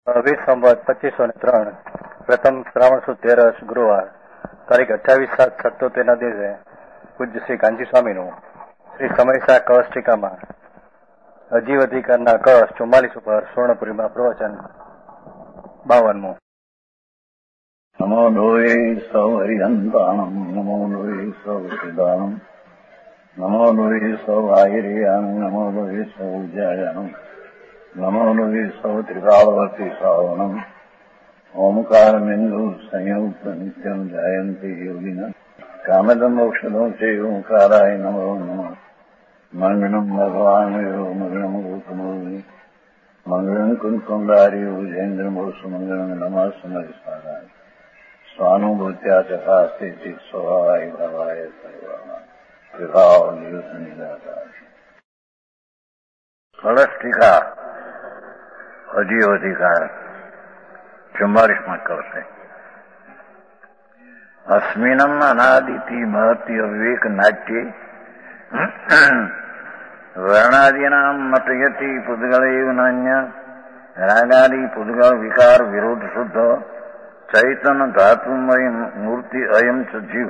20 સંવત 2503 પ્રથમ શ્રાવણ સુદ 13 ગુરુવાર તારીખ 28/7/77 દિવસે પૂજ્ય શ્રી કાંચી સ્વામીનું શ્રી સમયસા કવચ ટીકામાં અજીવ અધિકારના કવચ 44 ઉપર સુવર્ણપુરીમાં પ્રવચન 52મું. નમો લોહે સૌ હરિહંતાણમ નમો લોહે સૌ સિદાનમ નમો લોહે સૌ આયર્યાન નમો લોહે સૌ જયાનમ નમો લોહે સૌ ત્રિકાળવતી શ્રાવણમ ઓમકારમેન્દુ સંયુક્ત નિત્યમ જાયંતી યોગિન કામદમ મોક્ષદો છે ઓંકારાય નમો નમઃ મંગળમ ભગવાન મંગળમ ગૌતમોની મંગળમ કુંકુંડાર્યો જૈન્દ્રમોષ મંગળમ નમઃ સમયસારાય સ્વાનુભૂત્યા ચકાસ્તે સ્વભાવાય ભાવાય સર્વાય વિભાવ નિદાતા કળશ ટીકા અજીવ અધિકાર 44માં કરશે. અસ્મિનમ અનાદિતિ મહતિ અવિવેક નાટ્યે વર્ણાદીનામ મતયતિ પુદ્ગળેવ નાન્ય રાગાદિ પુદ્ગળ વિકાર વિરોધ શુદ્ધ ચૈતન ધાતુમય મૂર્તિ અયમ ચ જીવ.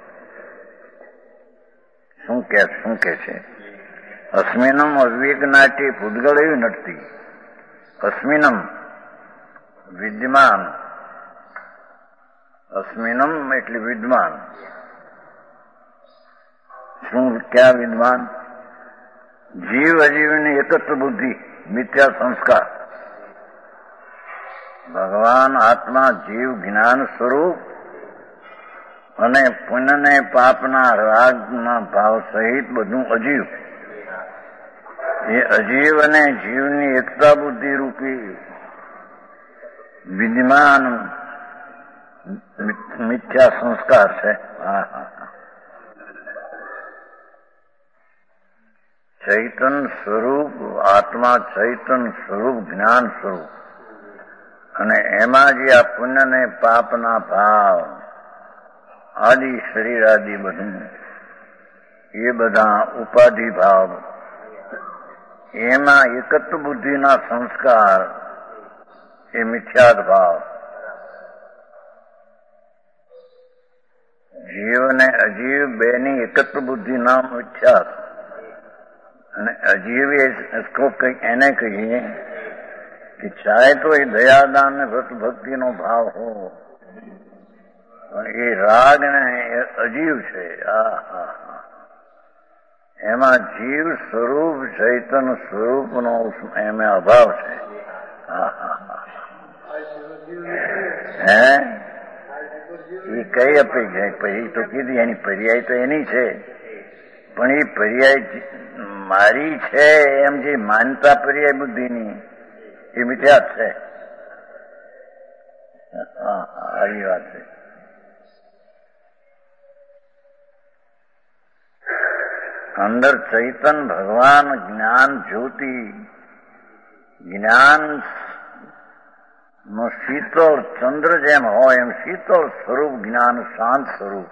શું કે છે? અસ્મિનમ અવિવેક નાટ્યે પુદ્ગળેવ નટતી. અસ્મિનમ વિદ્યમાન, અસ્મિનમ એટલે વિદ્યમાન. શું ક્યાં વિદ્યમાન? જીવ અજીવની એકત્ર બુદ્ધિ, મિથ્યા સંસ્કાર. ભગવાન આત્મા જીવ જ્ઞાન સ્વરૂપ અને પુણ્યને પાપના રાગના ભાવ સહિત બધું અજીવ. એ અજીવ અને જીવની એકતા બુદ્ધિ રૂપી વિદ્યમાન મિથ્યા સંસ્કાર છે. ચૈતન સ્વરૂપ આત્મા, ચૈતન સ્વરૂપ જ્ઞાન સ્વરૂપ, અને એમાં જે આ પુણ્ય ને પાપના ભાવ આદિ શરીર આદિ બધું એ બધા ઉપાધિ ભાવ, એમાં એકત્વ બુદ્ધિના સંસ્કાર એ મિથ્યાદ ભાવ. જીવ અને અજીવ બેની એકત્વ બુદ્ધિ નામ મિથ્યાદ. અને અજીવ એને કહીએ કે ચાહે તો એ દયાદાન ને વ્રત ભક્તિનો ભાવ હો, પણ એ રાગ ને એ અજીવ છે. એમાં જીવ સ્વરૂપ ચૈતન સ્વરૂપનો એમાં અભાવ છે. એ કઈ અપેક્ષા? પછી તો કીધી એની પર્યાય તો એની છે, પણ એ પર્યાય મારી છે એમ જે માનતા પર્યાય બુદ્ધિની એ મિથ્યા છે. આવી વાત છે. અંદર ચૈતન ભગવાન જ્ઞાન જ્યોતિ, જ્ઞાન નો શીતળ ચંદ્ર જેમ હોય એમ શીતળ સ્વરૂપ જ્ઞાન, શાંત સ્વરૂપ,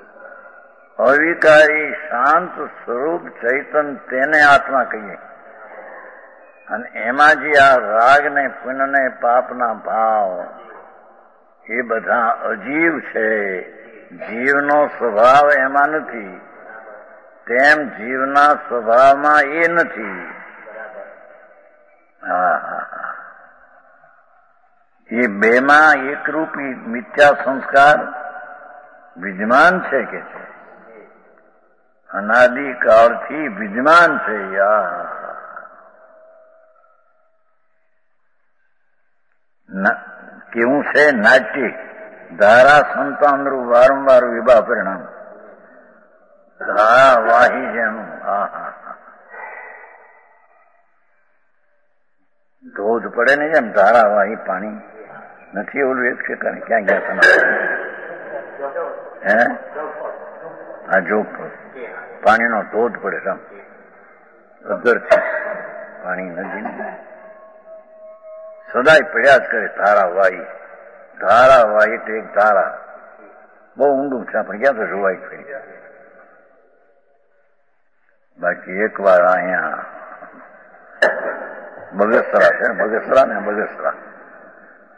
અવિકારી શાંત સ્વરૂપ ચૈતન, તેને આત્મા કહીએ. અને એમાં જે આ રાગ ને પુણ્ય ને પાપના ભાવ એ બધા અજીવ છે. જીવનો સ્વભાવ એમાં નથી, તેમ જીવના સ્વભાવમાં એ નથી. એ બેમાં એકરૂપી મિથ્યા સંસ્કાર વિદ્યમાન છે કે છે, અનાદિકાળથી વિદ્યમાન છે. કેવું છે? નાટ્ય ધારા સંતાનરું વારંવાર વિવાહ પરિણામ, ધારા વાહી જેનું. ધોધ પડે ને જેમ ધારાવાહી પાણી નથી, ઓલું એક છે. ક્યાં ગયા તમે? આ જો પાણીનો ધોધ પડે રમ અગરથી પાણી નદી સદાય પડ્યા જ કરે. ધારાવાહી, ધારાવાહી એટલે એક ધારા. બહુ ઊંડું છે, પણ ક્યાં તો જોવાય કરી. બાકી એક વાર અહીંયા બગસરા છે, બગસરા ને બગસરા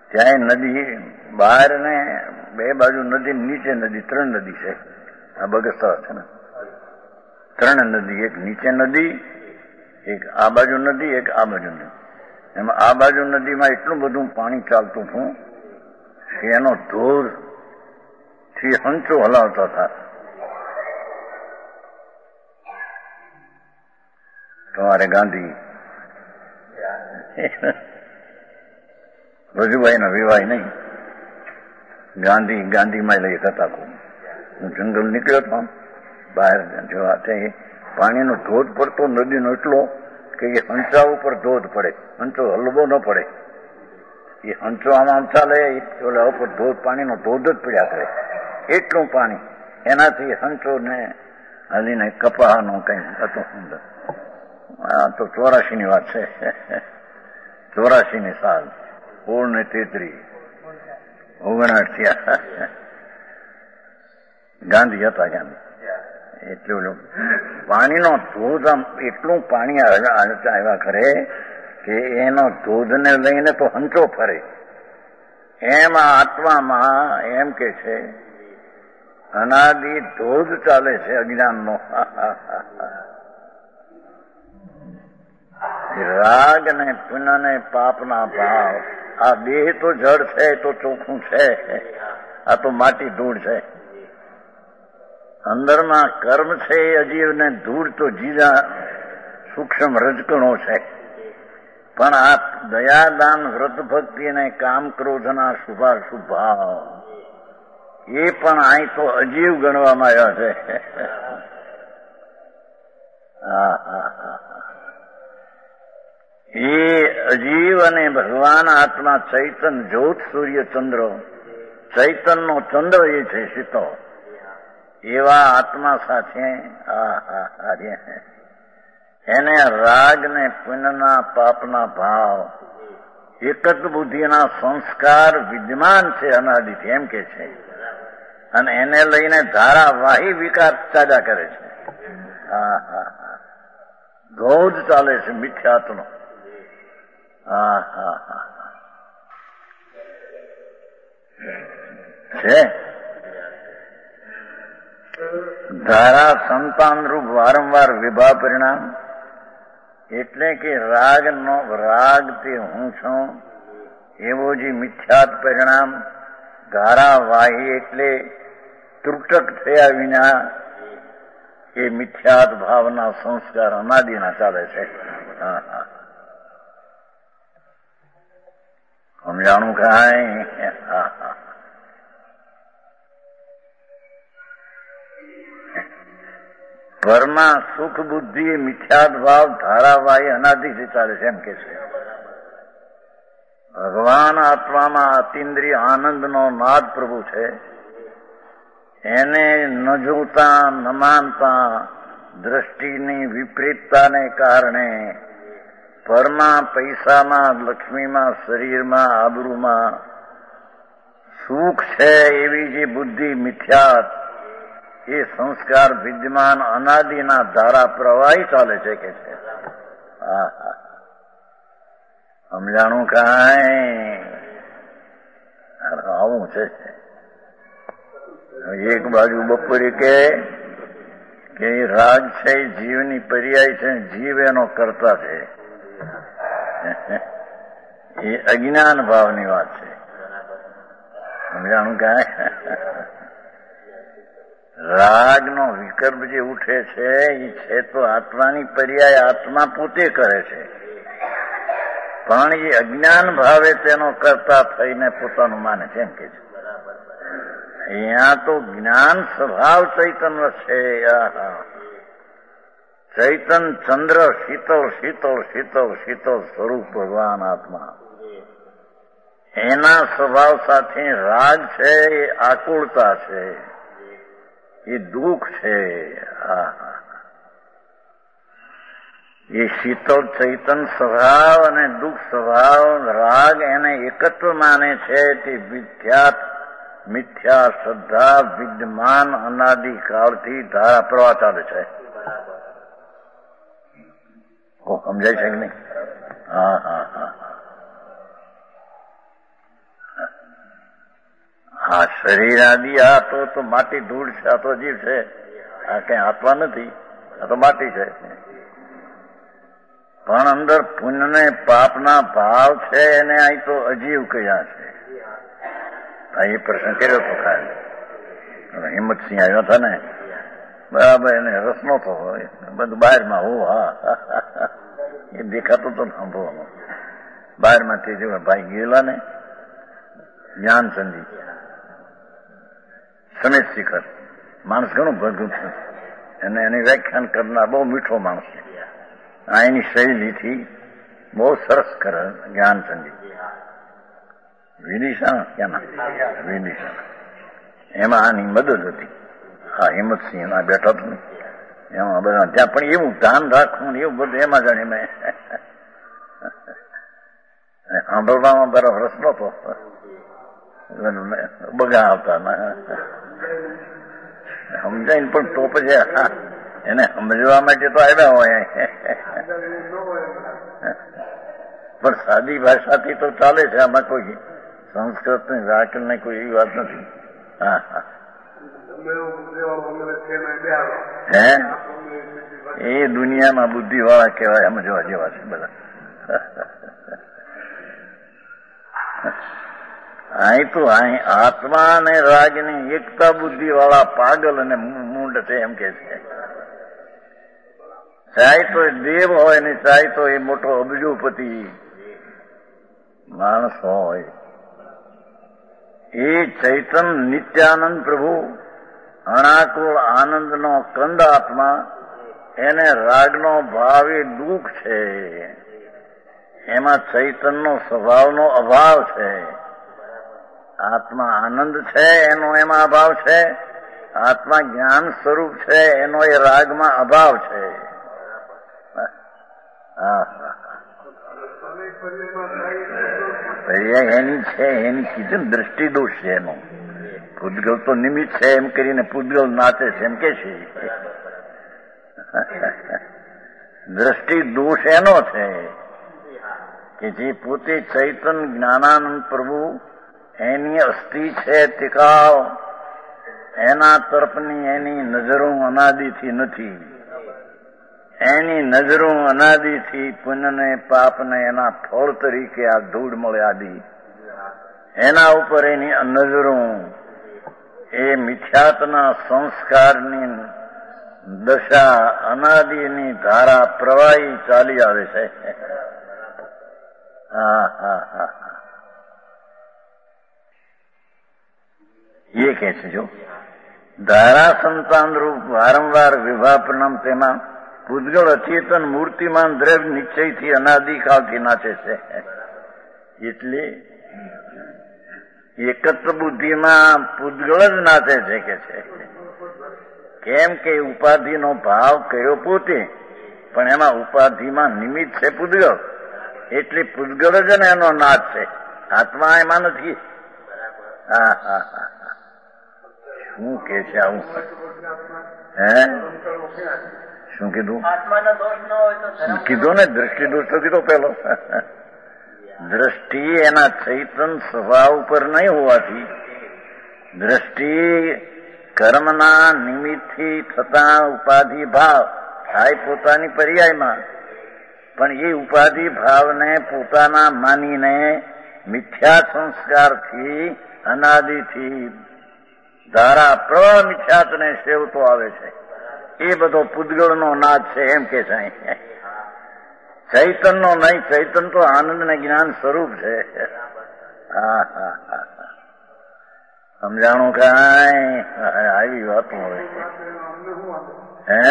ત્યાં નદી બહાર ને બે બાજુ નદી, નીચે નદી, 3 નદી છે. આ બગસરા છે ને, 3 નદી, એક નીચે નદી, એક આ બાજુ નદી, એક આ બાજુ નદી. એમાં આ બાજુ નદીમાં એટલું બધું પાણી ચાલતું હતું કે એનો ધોર થી હંચો હલાવતા હતા. તમારે ગાંધી રજુભાઈ નો વિવાહ નહીં, ગાંધીમાં લઈ હતા. હું જંગલ નીકળ્યો હતો બહાર જોવા, ત્યાં પાણીનો ધોધ પડતો નદીનો એટલો કે એ હંચા ઉપર ધોધ પડે, હંચો હલવો ન પડે. એ હંચો આમ ચાલે, ઓલા ઉપર ધોધ, પાણીનો ધોધ જ પડ્યા કરે, એટલું પાણી. એનાથી હંચો ને હલીને કપાહનો કઈ હતો સુંદર. આ તો 84 ની વાત છે, 84 ની સાલ, 16 ને 33, 59 થયા. ગાંધી હતા. ગાંધી એટલું પાણીનો ધોધ, આમ એટલું પાણી આવ્યા કરે કે એનો ધોધને લઈને તો હંચો ફરે. એમ આત્મામાં એમ કે છે અનાદિ ધોધ ચાલે છે અજ્ઞાનનો. રાગ ને પુણ્ય ને પાપના ભાવ. આ દેહ તો જળ છે, તો ચોખ્ખું છે, આ તો માટી ધૂળ છે. અંદરમાં કર્મ છે એ અજીવ ને ધૂળ તો જીરા સૂક્ષ્મ રજકણો છે. પણ આ દયાદાન, વ્રત ભક્તિ અને કામ ક્રોધના શુભાશુભ ભાવ એ પણ અહીં તો અજીવ ગણવામાં આવ્યા છે. એ અજીવ અને ભગવાન આત્મા ચૈતન, જ્યોત, સૂર્ય, ચંદ્ર, ચૈતનનો ચંદ્ર એ છે સીતો. એવા આત્મા સાથે એને રાગ ને પુણ્યના પાપના ભાવ, એક જ બુદ્ધિના સંસ્કાર વિદ્યમાન છે અનાદિથી, એમ કે છે. અને એને લઈને ધારાવાહી વિકાર ચાલ્યા કરે છે. ધોધ ચાલે છે મિથ્યાત્વનો. છે ધારા સંતાન રૂપ વારંવાર વિભા પરિણામ. એટલે કે રાગથી હું છું એવો જે મિથ્યાત પરિણામ. ધારાવાહી એટલે ત્રુટક થયા વિના એ મિથ્યાત ભાવના સંસ્કાર અનાદિના ચાલે છે. સમજાણું કાંઈ? ઘરમાં સુખ બુદ્ધિ એ મિથ્યાત ભાવ ધારાવાહી અનાદિથી ચાલે છે, એમ કે છે. ભગવાન આત્મામાં અતિન્દ્રિય આનંદનો નાદ પ્રભુ છે. એને ન જોતા, ન માનતા, દ્રષ્ટિની વિપરીતતાને કારણે પરમાં, પૈસામાં, લક્ષ્મીમાં, શરીરમાં, આબરૂમાં સુખ છે એવી જે બુદ્ધિ મિથ્યાત, એ સંસ્કાર વિદ્યમાન અનાદિના ધારા પ્રવાહી ચાલે છે, કે છે. સમજાણું કાંઈ? આવું છે. એક બાજુ બપોરે કે રાગ છે એ જીવની પર્યાય છે, જીવ એનો કરતા છે. એ અજ્ઞાન ભાવની વાત છે. સમજાણું કાંઈ? રાગનો વિકલ્પ જે ઉઠે છે એ છે તો આત્માની પર્યાય આત્મા પોતે કરે છે, પણ એ અજ્ઞાન ભાવે તેનો કરતા થઈને પોતાનું માને છે, એમ કે છે. અહીંયા તો જ્ઞાન સ્વભાવ ચૈતન છે. ચૈતન ચંદ્ર, શીતળ શીતળ શીતળ શીતળ સ્વરૂપ ભગવાન આત્મા. એના સ્વભાવ સાથે રાગ છે એ આકુળતા છે, એ દુઃખ છે. એ શીતળ ચૈતન સ્વભાવ અને દુઃખ સ્વભાવ, રાગ એને એકત્વ માને છે. તે મિથ્યા શ્રદ્ધા વિદ્યમાન અનાદિ કાળથી ધારા પ્રવાહ ચાલે છે. સમજાય છે કે નહીં? શરીર આદિ આ તો માટી ધૂળ છે, આ તો જીવ છે, આ કઈ આત્મા નથી, આ તો માટી છે. પણ અંદર પુણ્ય ને પાપના ભાવ છે એને અહીં તો અજીવ કયા છે. એ પ્રશ્ન કર્યો હતો ખાલી. હિંમતસિંહ આવ્યા હતા ને, બરાબર, એને રસ નતો હોય, બધું બહારમાં હો, હા એ દેખાતું તો સાંભળવાનું. બહારમાંથી જો ભાઈ ગયેલા ને જ્ઞાનચંદી સમેત શિખર, માણસ ઘણું ભગું છે, એને એની વ્યાખ્યાન કરનાર બહુ મીઠો માણસ છે. આ એની શૈલીથી બહુ સરસ કરે જ્ઞાનચંદી. વિદિશા ક્યાં વિદિશા, એમાં આની મદદ હતી. હા, હિંમતસિંહ એમાં બેઠો હતો ને, એમાં બધા ત્યાં પણ એવું ધ્યાન રાખવું ને એવું બધું એમાં જાણે મેં સાંભળવામાં બરાબર રસ નતો, બગા આવતા સમજાય ને. પણ તો પછી એને સમજવા માટે તો આવ્યા હોય, પણ સાદી ભાષાથી તો ચાલે છે. આમાં કોઈ સંસ્કૃત ની વ્યાકરણ ની કોઈ એવી વાત નથી. હા હા, હે એ દુનિયામાં બુદ્ધિ વાળા કહેવાય, સમજવા જેવા છે બધા. અહીં તો અહીં આત્મા અને રાગની એકતા બુદ્ધિ વાળા પાગલ અને મૂંડ છે એમ કે છે. ચાહે તો એ દેવ હોય ને ચાહે તો એ મોટો અબજોપતિ માણસ હોય, એ ચૈતન નિત્યાનંદ પ્રભુ અણાકુળ આનંદનો કંદ આત્મા, એને રાગનો ભાવ એ દુઃખ છે. એમાં ચૈતનનો સ્વભાવનો અભાવ છે. આત્મા આનંદ છે એનો એમાં અભાવ છે, આત્મા જ્ઞાન સ્વરૂપ છે એનો એ રાગમાં અભાવ છે. એની છે, એની કીધું દ્રષ્ટિ દોષ છે એનો. પૂતગલ તો નિમિત્ત છે એમ કરીને પૂતગલ નાચે છે એમ કે છે. દ્રષ્ટિ દોષ એનો છે કે જે પોતે ચૈતન જ્ઞાનાનંદ પ્રભુ એની અસ્થિ છે ટિકાવ, એના તરફની એની નજરો અનાદિથી નથી. એની નજરો અનાદિથી પુણ્યને પાપને એના ફળ તરીકે આ ધૂળ મળે આદિ, એના ઉપર એની નજરો એ મિથ્યાત્વના સંસ્કારની દશા અનાદિની ધારા પ્રવાહી ચાલી આવે છે. હા હા હા, એ કે છે જો ધારા સંતાન રૂપ વારંવાર વિવાહ પરિણામ, તેમાં પૂતગળ અચેતન મૂર્તિમાન દ્રવ્ય નિશ્ચયથી અનાદિકાળથી નાચે છે. એટલે એકત્ર બુદ્ધિમાં પૂતગળ જ નાચે છે કે છે. કેમ કે ઉપાધિનો ભાવ કર્યો પોતે, પણ એમાં ઉપાધિમાં નિમિત્ત છે પૂતગળ, એટલે પૂતગળ જ ને એનો નાચ છે, આત્મા એમાં નથી. હા હા હા, શું કે છે આવું? હે શું કીધું? કીધું ને દ્રષ્ટિ દોષ તો કીધો પેલો. દ્રષ્ટિ એના ચૈતન સ્વભાવ ઉપર નહીં હોવાથી, દ્રષ્ટિ કર્મના નિમિત્તથી થતા ઉપાધિ ભાવ થાય પોતાની પર્યાયમાં, પણ એ ઉપાધિ ભાવને પોતાના માનીને મિથ્યા સંસ્કારથી અનાદિથી ધારા પ્રવાહ મિથ્યાત્વને સેવતો આવે છે. એ બધો પૂતગળનો નાદ છે એમ કે છે. ચૈતનનો નહીં, ચૈતન તો આનંદ ને જ્ઞાન સ્વરૂપ છે. હા હા હા, સમજાણું કાંઈ? આવી વાતો હોય હે,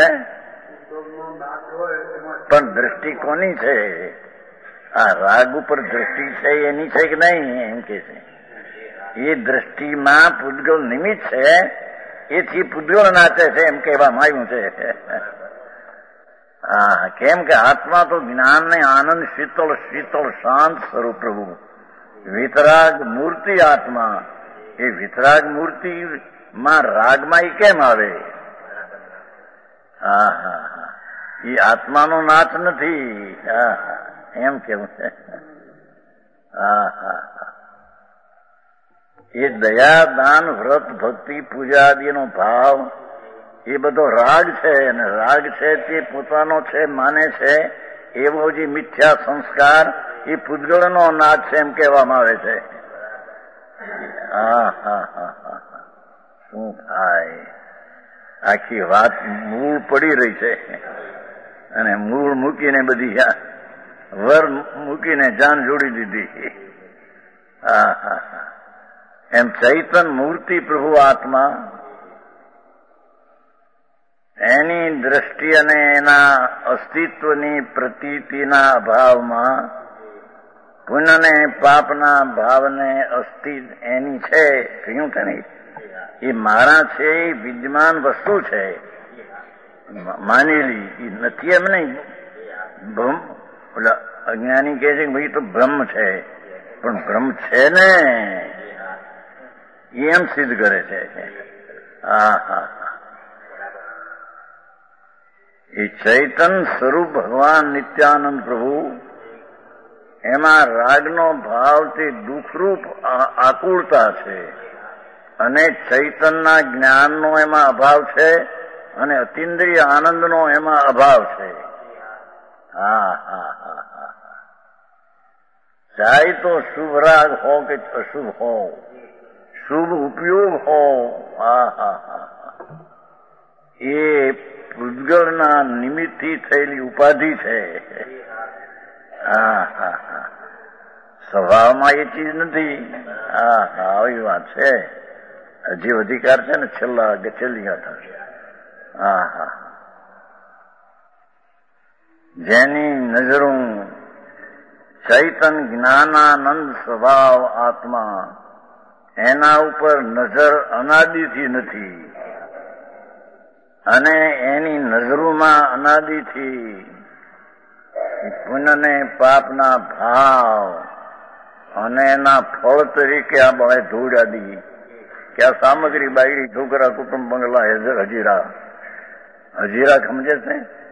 પણ દ્રષ્ટિ કોની છે? આ રાગ ઉપર દ્રષ્ટિ છે એની છે કે નહીં એમ કે છે. એ દ્રષ્ટિમાં પૂતગળ નિમિત્ત છે, એથી પૂતગળ નાચે છે એમ કહેવામાં આવ્યું છે. હા, કેમ કે આત્મા તો જ્ઞાન ને આનંદ શીતળ શીતળ શાંત સ્વરૂપ પ્રભુ, વિતરાગ મૂર્તિ આત્મા. એ વિતરાગ મૂર્તિ માં રાગમાં એ કેમ આવે? હા હા હા, એ આત્માનો નાચ નથી. હા હા, એમ કેવું છે. હા હા હા, એ દયા, દાન, વ્રત, ભક્તિ, પૂજા આદિનો ભાવ એ બધો રાગ છે, અને રાગ છે તે પોતાનો છે માને છે એવો જે મિથ્યા સંસ્કાર એ પૂતગળનો નાદ છે એમ કહેવામાં આવે છે. શું થાય? આખી વાત મૂળ પડી રહી છે, અને મૂળ મૂકીને બધી વર મૂકીને જાન જોડી દીધી. એમ ચૈતન મૂર્તિ પ્રભુ આત્મા એની દ્રષ્ટિ અને એના અસ્તિત્વની પ્રતીતિના અભાવમાં પુણ્ય ને પાપના ભાવને એની છે કહ્યું કે નહીં, એ મારા છે, એ વિદ્યમાન વસ્તુ છે, માનેલી એ નથી એમ નહીં. ભ્રમ અજ્ઞાની કહે છે કે ભાઈ તો બ્રહ્મ છે, પણ બ્રહ્મ છે ને એમ સિદ્ધ કરે છે. એ ચૈતન સ્વરૂપ ભગવાન નિત્યાનંદ પ્રભુ એમાં રાગનો ભાવ તે દુઃખરૂપ આકુળતા છે, અને ચૈતનના જ્ઞાનનો એમાં અભાવ છે, અને અતિન્દ્રિય આનંદનો એમાં અભાવ છે. ચાહે તો શુભ રાગ હો કે અશુભ હો, શુભ ઉપયોગ હો, એ પૂતગળના નિમિત્તથી થયેલી ઉપાધિ છે. સ્વભાવમાં એ ચીજ નથી. આવી વાત છે. જીવ અધિકાર છે ને છેલ્લી ગાથા. જેની નજરું ચૈતન જ્ઞાનાનંદ સ્વભાવ આત્મા એના ઉપર નજર અનાદિથી નથી, અને એની નજરોમાં અનાદિથી પુણ્ય ને પાપના ભાવ અને એના ફળ તરીકે આ બળે ધૂળ આદિ કે આ સામગ્રી બાયડી છોકરા કુટુંબ બંગલા હજીરા સમજે છે.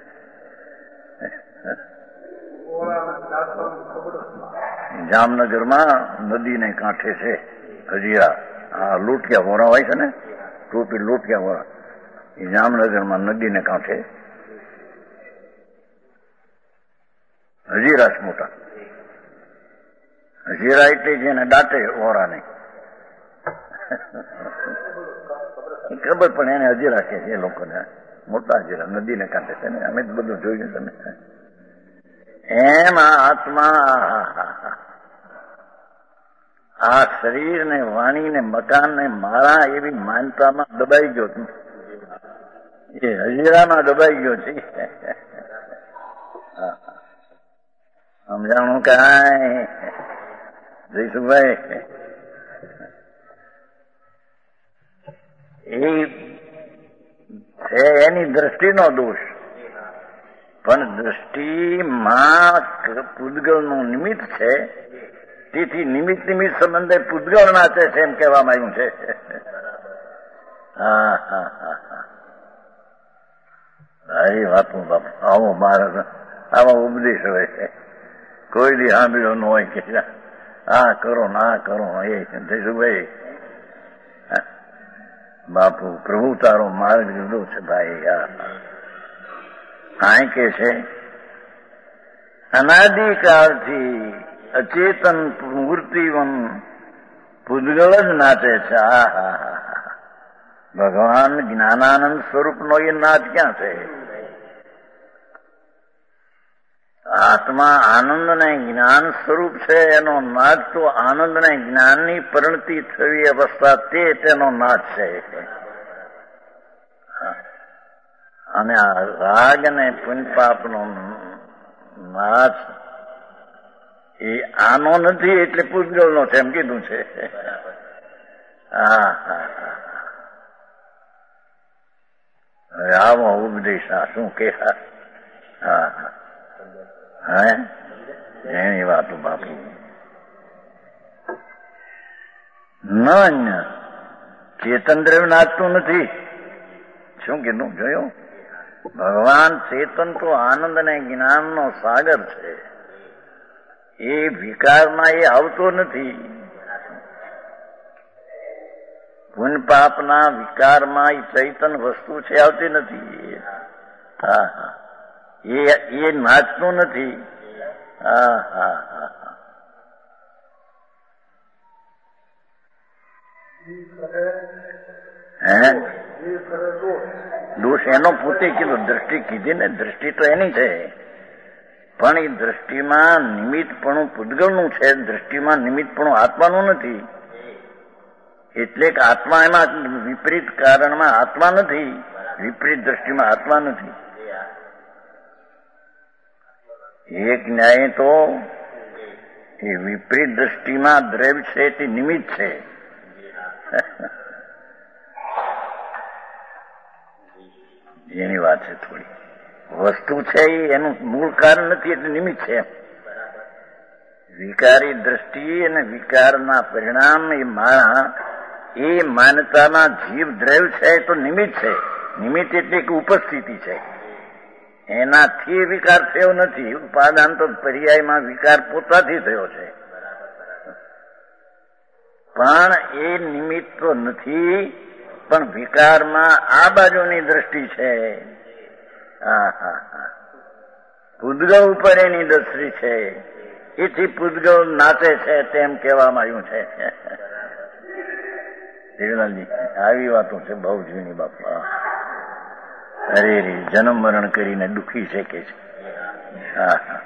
જામનગરમાં નદીને કાંઠે છે હજીરા. લોટિયા વોરા હોય છે ને, ટોપી લોટિયા વોરા, એ જામનગરમાં નદીને કાંઠે હજીરા મોટા. હજીરા એટલે જેને દાટે ઓરાને ખબર, પણ એને હજીરા કે એ લોકોને મોટા હજીરા નદીને કાંઠે છે ને. અમે બધું જોયું તમે. એમ આ આત્મા આ શરીર ને વાણી ને મકાન ને મારા એવી માનતામાં દબાઈ ગયો, એ હજીરામાં દબાઈ ગયો છે. સમજાણું કાંઈ જયસુભાઈ? એ છે એની દ્રષ્ટિનો દોષ, પણ દ્રષ્ટિમાં પૂતગળનું નિમિત્ત છે, તેથી નિમિત્ત સંબંધે પૂતગળ નાચે છે એમ કહેવામાં આવ્યું છે. સારી વાતું બાપ. આવો મારા આવા ઉપદેશ હોય છે, કોઈ દી સાંભળ્યો ન હોય કે આ કરો ના કરો. એ જયસુભાઈ બાપુ પ્રભુ તારો માર્ગ જુદો છે ભાઈ. આ કે છે અનાદિકાળથી અચેતન મૂર્તિવન પૂતગળ જ નાચે છે. ભગવાન જ્ઞાનાનંદ સ્વરૂપનો એ નાદ ક્યાં છે? આત્મા આનંદ ને જ્ઞાન સ્વરૂપ છે, એનો નાદ તો આનંદ ને જ્ઞાનની પરિણતિ થવી અવસ્થા તેનો નાદ છે. અને આ રાગ અને પુણ્યપાપનો નાદ એ આનો નથી, એટલે પૂતગળનો છે એમ કીધું છે. હવે આવો ઉપદેશ શું કે એની વાતો બાપુ ન ચેતન દ્રવ્ય નાચતું નથી. શું કીધું જોયું? ભગવાન ચેતન તો આનંદ અને જ્ઞાનનો સાગર છે, એ વિકારમાં એ આવતો નથી. પુણ્ય પાપના વિકારમાં એ ચૈતન વસ્તુ છે આવતી નથી. હા હા, એ નાચતું નથી. હા હા હા, હે દોષ એનો પોતે કીધો. દ્રષ્ટિ કીધી ને, દ્રષ્ટિ તો એની છે, પણ એ દ્રષ્ટિમાં નિમિત્તપણું પૂતગલનું છે, દ્રષ્ટિમાં નિમિત્તપણું આત્માનું નથી. એટલે કે આત્મા એમાં વિપરીત કારણમાં આત્મા નથી, વિપરીત દ્રષ્ટિમાં આત્મા નથી. એક ન્યાય તો એ વિપરીત દ્રષ્ટિમાં દ્રવ્ય છે તે નિમિત્ત છે. એની વાત છે થોડી. વસ્તુ છે એનું મૂળ કારણ નથી એટલે નિમિત્ત છે. વિકારી દ્રષ્ટિ અને વિકારના પરિણામ એ માનતાના જીવ દ્રવ્ય છે તો નિમિત્ત છે. નિમિત્ત એટલે કે ઉપસ્થિતિ છે, એનાથી વિકાર થયો નથી. ઉપાદાન તો પર્યાયમાં વિકાર પોતાથી થયો છે, પણ એ નિમિત્ત તો નથી, પણ વિકારમાં આ બાજુની દ્રષ્ટિ છે. હા હા હા, પૂતગલ ઉપર એની દ્રષ્ટિ છે, એથી પૂતગલ નાચે છે તેમ કહેવામાં આવ્યું છે. દેવલાલજી, આવી વાતો છે બહુ જૂની બાપા. અરે રે, જન્મ મરણ કરીને દુઃખી છે કે છે. હા હા,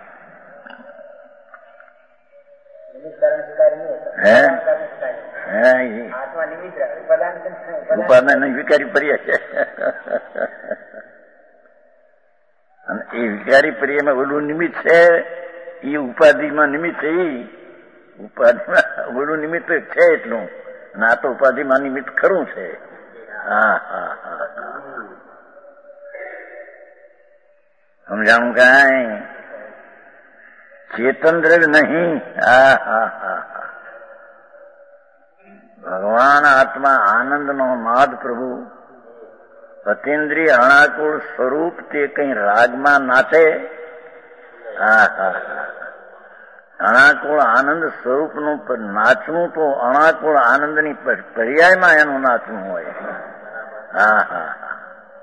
ઉપાદાન વિકારી પર્યાય છે. અને એ વિકારી પર્યાયમાં ઓલું નિમિત્ત છે, એ ઉપાધિમાં નિમિત્ત છે. ઉપાધિમાં ઓલું નિમિત્ત છે એટલું, અને આ તો ઉપાધિમાં નિમિત્ત ખરું છે. હા હા હા, સમજાણું કાંઈ? ચેતન દ્રવ્ય નહીં. હા હા હા હા, ભગવાન આત્મા આનંદનો નાદ પ્રભુ અતિન્દ્રિય અણાકુળ સ્વરૂપ તે કઈ રાગમાં નાચે. હા હા હા, અણાકુળ આનંદ સ્વરૂપનું નાચવું તો અણાકુળ આનંદની પર્યાયમાં એનું નાચવું હોય. હા હા હા,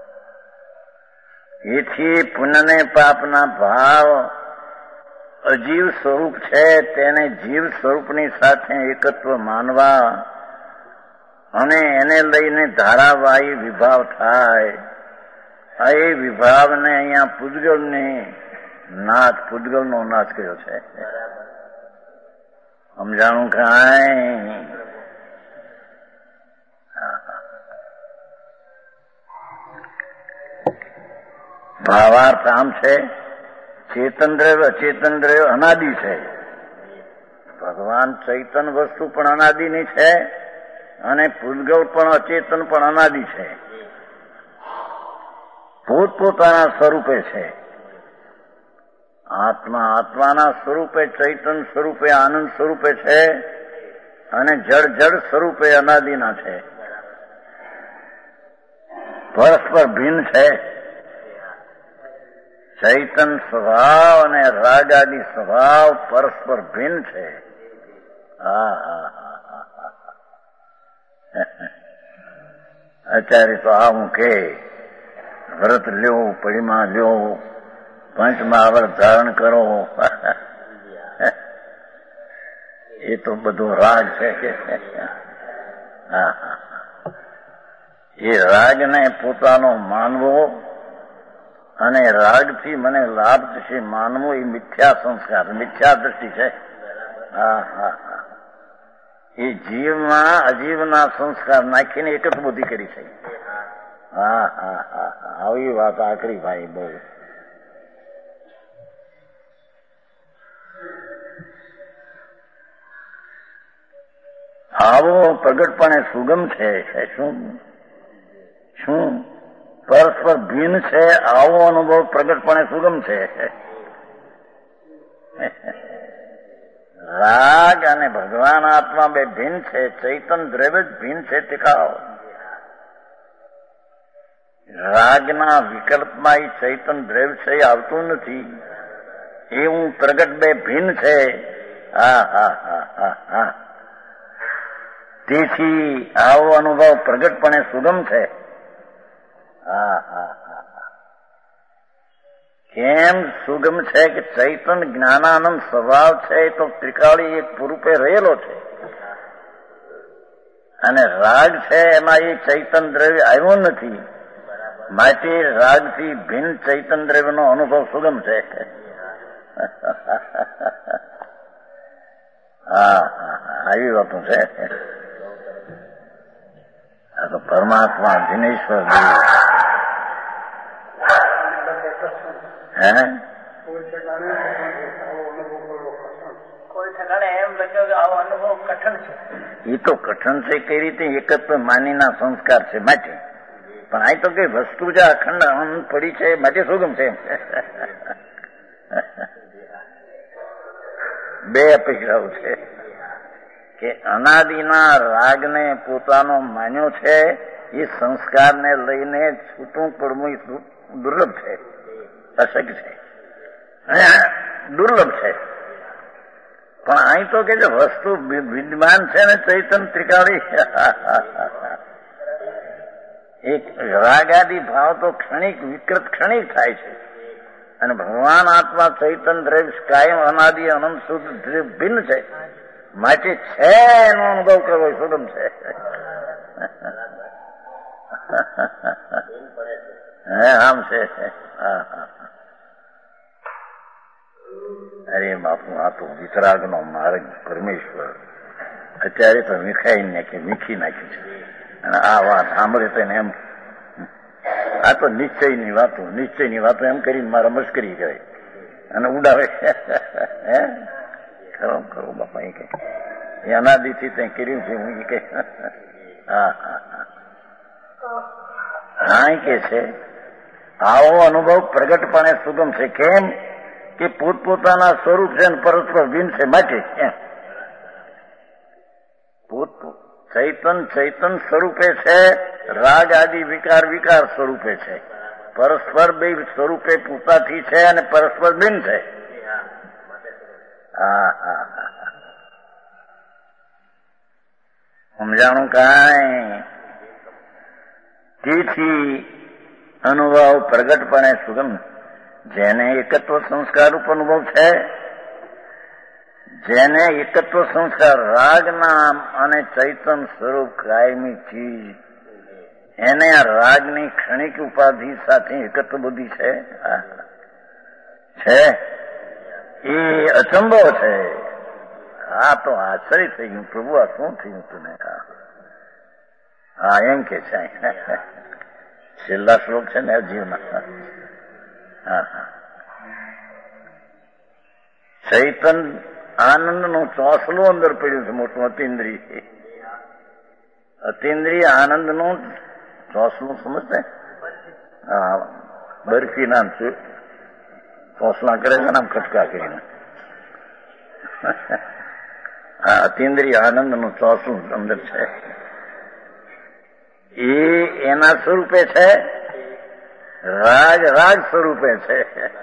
એથી પુણ્યને પાપના ભાવ અજીવ સ્વરૂપ છે તેને જીવ સ્વરૂપની સાથે એકત્વ માનવા અને એને લઈને ધારાવાહી વિભાવ થાય. એ વિભાવને અહીંયા પૂતગલનો નાચ કર્યો છે. સમજાણું કાંઈ? ભાવાર્થ આમ છે, ચેતન દ્રવ્ય અચેતન દ્રવ્ય અનાદિ છે. ભગવાન ચૈતન વસ્તુ પણ અનાદિની છે અને પૂતગલ પણ અચેતન પણ અનાદિ છે. પોતપોતાના સ્વરૂપે છે. આત્મા આત્માના સ્વરૂપે, ચૈતન સ્વરૂપે, આનંદ સ્વરૂપે છે અને જડ જડ સ્વરૂપે અનાદિના છે. પરસ્પર ભિન્ન છે. ચૈતન સ્વભાવ અને રાગાદી સ્વભાવ પરસ્પર ભિન્ન છે. હા હા હા હા, અત્યારે તો આવું કે વ્રત લ્યો, પડીમાં લ્યો, પંચમહાવૃત ધારણ કરો, એ તો બધો રાગ છે કે. હા હા, એ રાગને પોતાનો માનવો અને રાગથી મને લાભ થશે માનવું એ મિથ્યા સંસ્કાર, મિથ્યા દ્રષ્ટિ છે. હા હા હા, એ જીવમાં અજીવના સંસ્કાર નાખીને એક જ બુદ્ધિ કરી છે. હા હા હા, આવી વાત આકરી ભાઈ બહુ. આવો પ્રગટપણે સુગમ છે. શું શું પરસ્પર ભિન્ન છે. આવો અનુભવ પ્રગટપણે સુગમ છે. રાગ અને ભગવાન આત્મા બે ભિન્ન છે. ચૈતન દ્રવ્ય જ ભિન્ન છે. ટીકાઓ રાગના વિકલ્પમાં એ ચૈતન દ્રવ્ય છે આવતું નથી. એવું પ્રગટ બે ભિન્ન છે. હા હા હા હા હા, તેથી આવો અનુભવ પ્રગટપણે સુગમ છે. કેમ સુગમ છે કે ચૈતન જ્ઞાનાનંદ સ્વભાવ છે તો ત્રિકાળી એક રૂપે રહેલો છે, અને રાગ છે એમાં એ ચૈતન દ્રવ્ય આવ્યો નથી, માટે રાગથી ભિન્ન ચૈતન દ્રવ્યનો અનુભવ સુગમ છે. આવી વાતો છે. આ તો પરમાત્મા દિનેશ્વર કોઈ ઠેકાણે એમ લખ્યો કે આવો અનુભવ કઠણ છે. એ તો કઠણ છે કઈ રીતે? એકત્વ માનીના સંસ્કાર છે માટે, પણ આ તો કઈ વસ્તુ જે અખંડ આનંદ પડી છે માટે સુગમ છે. બે અપેક્ષાઓ છે કે અનાદિના રાગને પોતાનો માન્યો છે, એ સંસ્કારને લઈને છૂટું પડવું દુર્લભ છે, અશક્ય છે, દુર્લભ છે. પણ અહીં તો કે જે વસ્તુ વિદ્યમાન છે ને ચૈતન ત્રિકાળી, એક રાગાદી ભાવ તો ક્ષણિક વિકૃત ક્ષણિક થાય છે, અને ભગવાન આત્મા ચૈતન દ્રવ્ય કાયમ અનાદિ અનંત શુદ્ધ દ્રવ્ય ભિન્ન છે, માટે છે એનો અનુભવ કરવો સુગમ છે. આમ છે. અરે બાપુ, આ તો વિતરાગનો માર્ગ પરમેશ્વર અત્યારે તો મીખી નાખી છે, અને આ વાત સાંભળે તો એમ આ તો નિશ્ચયની વાતો એમ કરીને મારા મશ્કરી કરે અને ઉડાવે. ખરો બાપા એ કઈ એ અનાદિથી ત્યાં કર્યું છે. હું કઈ હા કે છે આવો અનુભવ પ્રગટપણે સુગમ છે. કેમ કે પોતપોતાના સ્વરૂપ છે અને પરસ્પર ભિન્ન છે માટે. ચૈતન સ્વરૂપે છે, રાગ આદિ વિકાર સ્વરૂપે છે, પરસ્પર બે સ્વરૂપે પોતાથી છે અને પરસ્પર ભિન્ન છે. સમજાણું કાંઈ? તેથી અનુભવ પ્રગટપણે સુગમ. જેને એકત્વ સંસ્કાર રૂપ અનુભવ છે, જેને એકત્વ સંસ્કાર રાગ નામ અને ચૈતન સ્વરૂપ કાયમી ચીજ, એને આ રાગની ક્ષણિક ઉપાધિ સાથે એકત્વ બુદ્ધિ છે, એ અચંબો છે. આ તો આશ્ચર્ય થઈ ગયું, પ્રભુ આ શું થયું તને? હા એમ કે છે છેલ્લા શ્લોક છે ને જીવના. ચૈતન આનંદ નું ચોસલું અંદર પડ્યું છે મોટું. અતિન્દ્રિય આનંદ નું ચોસલું સમજતે? બરફી ના ચોસલા કરે છે ને આમ ખટકા કરીને. અતિન્દ્રિય આનંદ નું ચોસલું અંદર છે, એ એના સ્વરૂપે છે, રાગ સ્વરૂપે છે,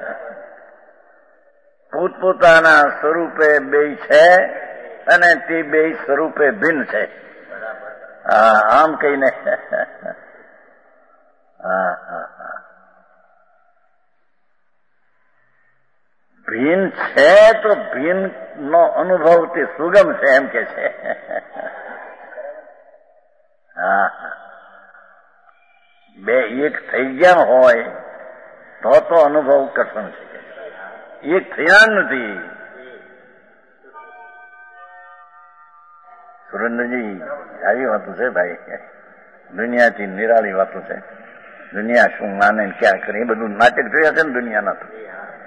પોતપોતાના સ્વરૂપે બે છે અને તે બે સ્વરૂપે ભિન્ન છે. આમ કહીને ભિન્ન છે તો ભિન્ન નો અનુભવ તે સુગમ છે એમ કે છે. બે એક થઈ ગયા હોય તો અનુભવ કઠણ છે. એક થયા નથી. સુરેન્દ્રજી આવી વાતો છે ભાઈ, દુનિયાથી નિરાળી વાતો છે. દુનિયા શું માને ક્યાં કરે એ બધું નાટક જોયા છે ને દુનિયાના તો.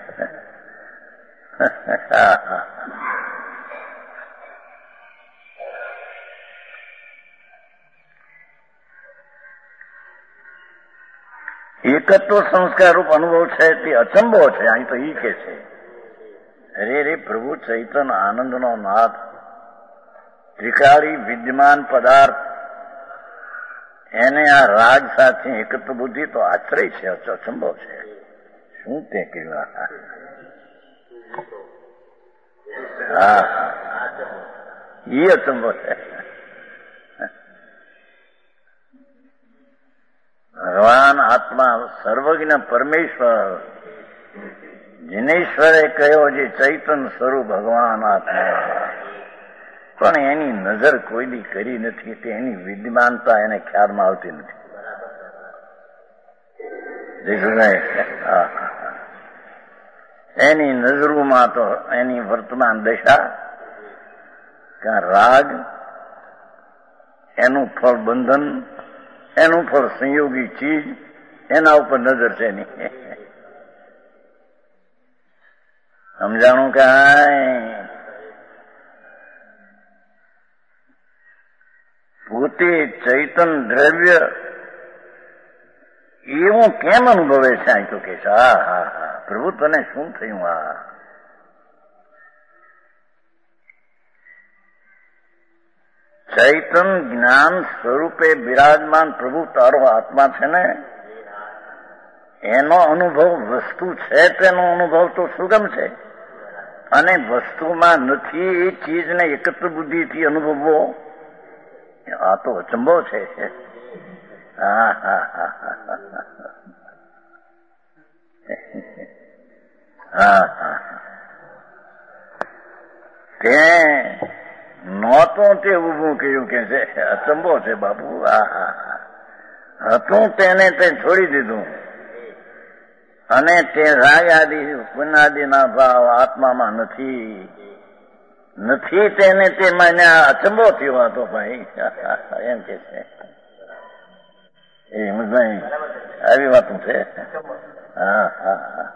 એકત્વ સંસ્કાર રૂપ અનુભવ છે તે અચંબો છે. અહીં તો ઈ કે છે રે પ્રભુ ચૈતન આનંદનો નાથ ત્રિકાળી વિદ્યમાન પદાર્થ, એને આ રાગ સાથે એકત્વ બુદ્ધિ તો આશ્રય છે, અચંબો છે. શું તે કર્યું? એ અચંબો છે. ભગવાન આત્મા સર્વજ્ઞ પરમેશ્વર જીનેશ્વરે કહ્યો જે ચૈતન સ્વરૂપ ભગવાન આત્મા, પણ એની નજર કોઈ દી કરી નથી, તેની વિદ્યમાનતા એને ખ્યાલમાં આવતી નથી. એની નજરોમાં તો એની વર્તમાન દશા કે રાગ, એનું ફળ બંધન, એનું ફળ સંયોગી ચીજ, એના ઉપર નજર છે નહીં. સમજાણું કે પોતે ચૈતન દ્રવ્ય એવું કેમ અનુભવે છે? આ તો કે છે હા હા હા પ્રભુ તને શું થયું? આ ચૈતન જ્ઞાન સ્વરૂપે બિરાજમાન પ્રભુ તારો આત્મા છે ને, એનો અનુભવ વસ્તુ છે તેનો અનુભવ તો સુગમ છે, અને વસ્તુમાં નથી એ ચીજને એકત્ર બુદ્ધિથી અનુભવવો આ તો અચંબો છે. હા હા હા હા હા તે નહોતો તે ઉભું કર્યું કે છે, અચંબો છે બાપુ. હા હા હતું તેને તે છોડી દીધું, અને તે રાગ આદિ પુનાદિના ભાવ આત્મામાં નથી તેને તે મને અચંબો થયો હતો ભાઈ એમ કે છે. એ નહીં આવી વાતું છે. હા હા હા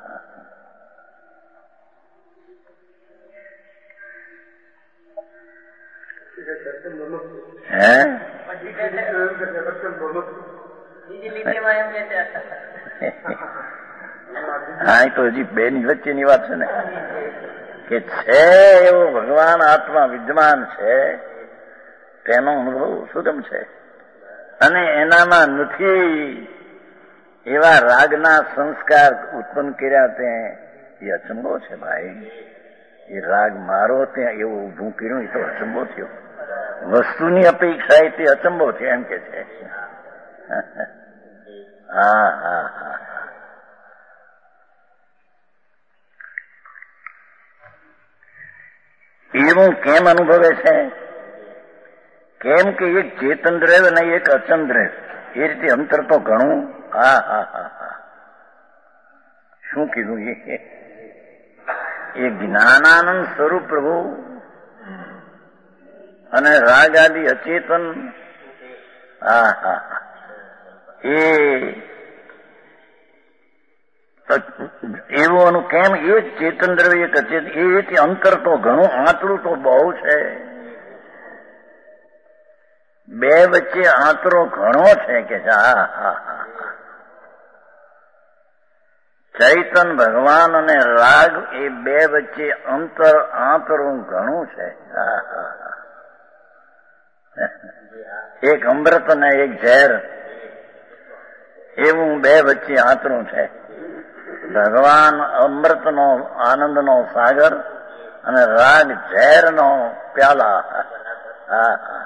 હા તો હજી બે ની વચ્ચેની વાત છે ને, કે છે એવો ભગવાન આત્મા વિદ્યમાન છે, તેનો અનુભવ સુગમ છે, અને એનામાં નથી એવા રાગના સંસ્કાર ઉત્પન્ન કર્યા તે એ અચંબો છે ભાઈ. એ રાગ મારો ત્યાં એવું ઊભું કર્યું એ તો અચંબો થયો. વસ્તુની અપેક્ષા તે અચંબો છે એમ કે છે. હા હા હા એવું કેમ અનુભવે છે? કેમ કે એક ચેતન દ્રવ્ય અને એક અચન દ્રવ્ય, એ રીતે અંતર તો ઘણું. હા હા હા હા શું કીધું? એ જ્ઞાનાનંદ સ્વરૂપ પ્રભુ અને રાગ આદિ અચેતન. હા હા એવું કેમ? એક ચેતન દ્રવ્ય એક અચેતન, એ અંતર તો ઘણું, આંતરું તો બહુ છે. બે વચ્ચે આંતરો ઘણો છે કે હા હા હા ચૈતન ભગવાન અને રાગ એ બે વચ્ચે અંતર આંતરું ઘણું છે. હા હા એક અમૃત અને એક ઝેર એવું બે વચ્ચે આંતરું છે. ભગવાન અમૃતનો આનંદનો સાગર અને રાગ ઝેરનો પ્યાલા. હા હા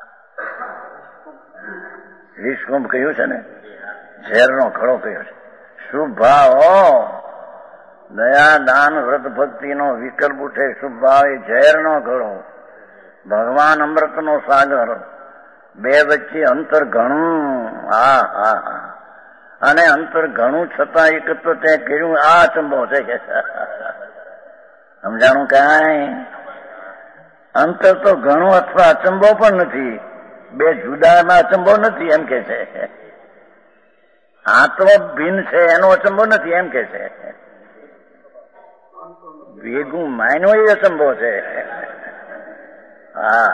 વિશ્વમ કહ્યું છે ને, ઝેરનો ખડો કહ્યો છે. શુભ ભાવ, દયા દાન વ્રત ભક્તિનો વિકલ્પ ઉઠે. શુભ ભાવ એ ઝેરનો ખડો, ભગવાન અમૃતનો સાગર, બે વચ્ચે અંતર ઘણું. હા હા હા અને અંતર ઘણું છતાં એકત્ર તે કર્યું. આ અચંબો છે કે સમજાણું? કાંઈ અંતર તો ઘણું અથવા અચંબો પણ નથી, બે જુદામાં અચંબો નથી એમ કે છે. આત્મો ભિન્ન છે એનો અચંબો નથી એમ કે છે. ભેગું માયનો એ અચંબો છે. હા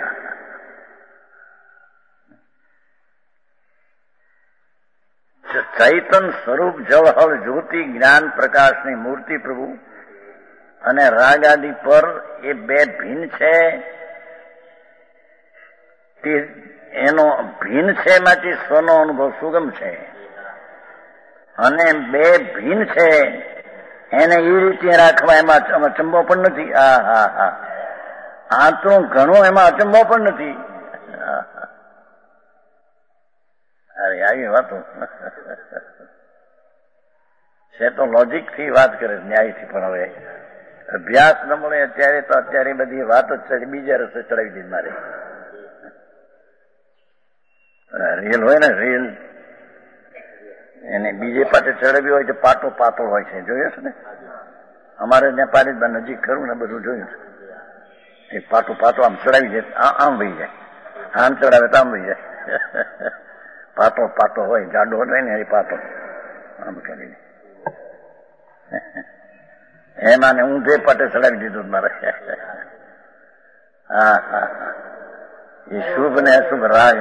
ચૈતન સ્વરૂપ જવહર જ્યોતિ જ્ઞાન પ્રકાશની મૂર્તિ પ્રભુ અને રાગ આદિ પર એ બે ભિન્ન છે. તે એનો ભિન્ન છે માટે સ્વનો અનુભવ સુગમ છે, અને બે ભિન્ન છે એને એ રીતે રાખવા એમાં અચંબો પણ નથી. હા હા હા આંતરું ઘણું એમાં અચંબો પણ નથી. અરે આવી વાતો છે તો લોજિક થી વાત કરે, ન્યાયથી. પણ હવે અભ્યાસ ન મળે અત્યારે તો અત્યારે બધી વાતો જ બીજા રસ્તે ચડાવી દીધી મારે. રેલ હોય ને, રેલ એને બીજે પાસે ચડાવી હોય તો પાટો પાતળો હોય છે, જોયું છે ને? અમારે ત્યાં પારિતમાં નજીક ખરું ને બધું જોયું છે. એ પાટો પાતો આમ ચડાવી જાય, આમ વહી જાય, આમ ચડાવે તો આમ વહી જાય. પાટો પાટો હોય, જાડો હોય ને એ પાટો આમ કરીને એમાં ને ઊંધે પાટે ચડાવી દીધું મારે. હા હા હા, એ શુભ ને અશુભ રાગ.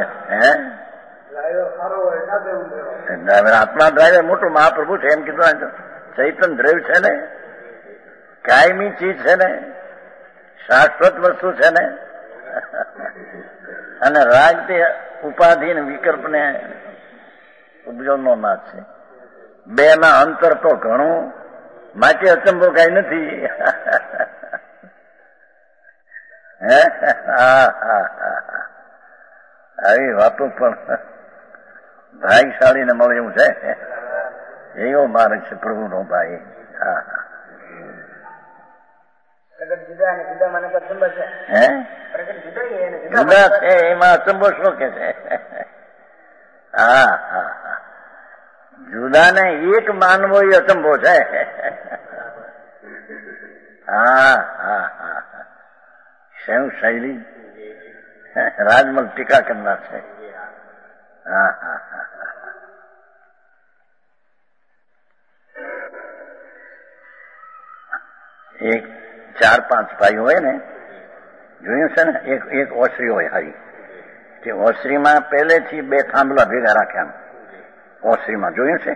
ડ્રાઈવર આત્મા ડ્રાઈવર મોટું મહાપ્રભુ છે એમ કીધું. ચૈતન દ્રવ્ય છે ને, કાયમી ચીજ છે ને, શાશ્વત વસ્તુ છે ને. અને રાગ તે ઉપાધિ ને વિકલ્પ ને ઉપજોગનો નાશ છે. બે ના અંતર તો ઘણું, માટે અચંબો કઈ નથી. આવી વાતો પણ ભાગ્યશાળી ને મળે એવું છે. એવો માર્ગ છે પ્રભુનો ભાઈ. હા હા, જુદા છે એમાં અચંબો શું કે છે? હા હા હા, જુદાને એક માનવો એ અચંબો છે. હા હા હા, શું શૈલી રાજમલ ટીકા કરનાર છે. હા હા હા, એક 4-5 ભાઈઓ હોય ને, જોયું છે ને? એક ઓસરી હોય હારી, તે ઓસરીમાં પહેલેથી 2 થાંભલા ભેગા રાખ્યા. ઓસરીમાં જોયું છે?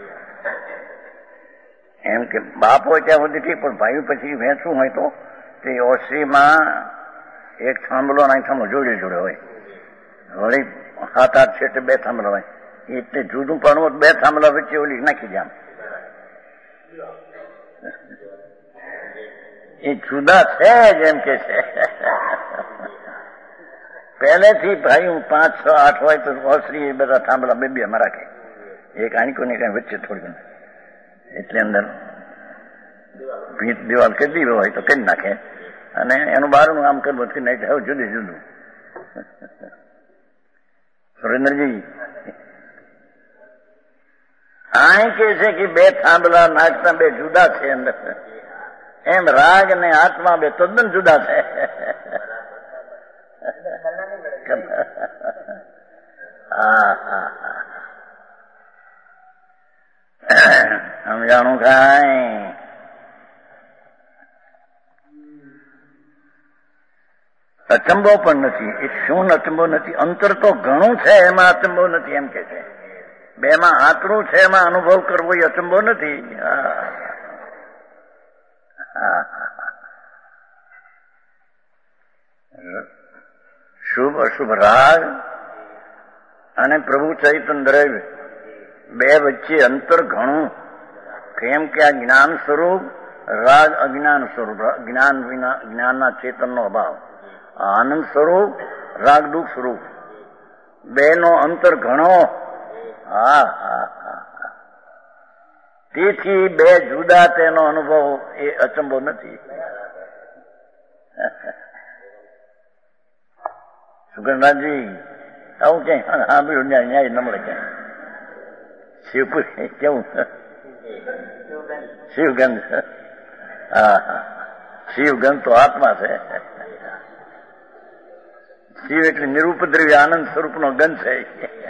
એમ કે બાપ હોય ત્યાં સુધી ઠીક, પણ ભાઈ પછી વેચવું હોય તો તે ઓસરીમાં એક થાંભલો અને થાંભલો જોડે જોડે હોય. વળી 7-8 છેટે 2 થાંભલા હોય. એટલે જુદું પણ 2 થાંભલા વચ્ચે ઓલી નાખી દે. એ જુદા છે જ એમ કે છે. પહેલેથી ભાઈ 5, 6, 8 હોય તો ઓસરી બધા થાંભલા 2 માં રાખે. એક આણીકો ને કઈ વચ્ચે થોડી, એટલે અંદર ભીત દિવાલ કરી દીધો હોય તો કરી નાખે, અને એનું બહારનું આમ કરવું કે નહીં હવે જુદું જુદું. સુરેન્દ્રજી આ કે છે કે 2 થાંભલા નાખતા 2 જુદા છે અંદર. એમ રાગ ને આત્મા 2 તદ્દન જુદા છે. હા હા હા, સમજાણું કાંઈ? અચંબો પણ નથી. એ શું અચંબો નથી? અંતર તો ઘણું છે, એમાં અચંબો નથી એમ કે છે. 2 માં આતરું છે, એમાં અનુભવ કરવો એ અચંબો નથી. શુભ અશુભ રાગ અને પ્રભુ ચૈતન દ્રવ્ય 2 વચ્ચે અંતર ઘણું. કેમ કે આ જ્ઞાન સ્વરૂપ, રાગ અજ્ઞાન સ્વરૂપ. જ્ઞાન વિના જ્ઞાનના ચેતનનો અભાવ. આનંદ સ્વરૂપ, રાગ દુઃખ સ્વરૂપ. 2 નો અંતર ઘણો. હા હા હા, તેથી 2 જુદા તેનો અનુભવ એ અચંબો નથી. સુગંધરાજી આવું ક્યાંય સાંભળ્યું? ન્યાય ન મળે ક્યાંય. શિવપુરી કેવું? શિવગંધ. હા હા, શિવગંધ તો આત્મા છે. શિવ એટલે નિરુપદ્રવી આનંદ સ્વરૂપનો ગંધ છે.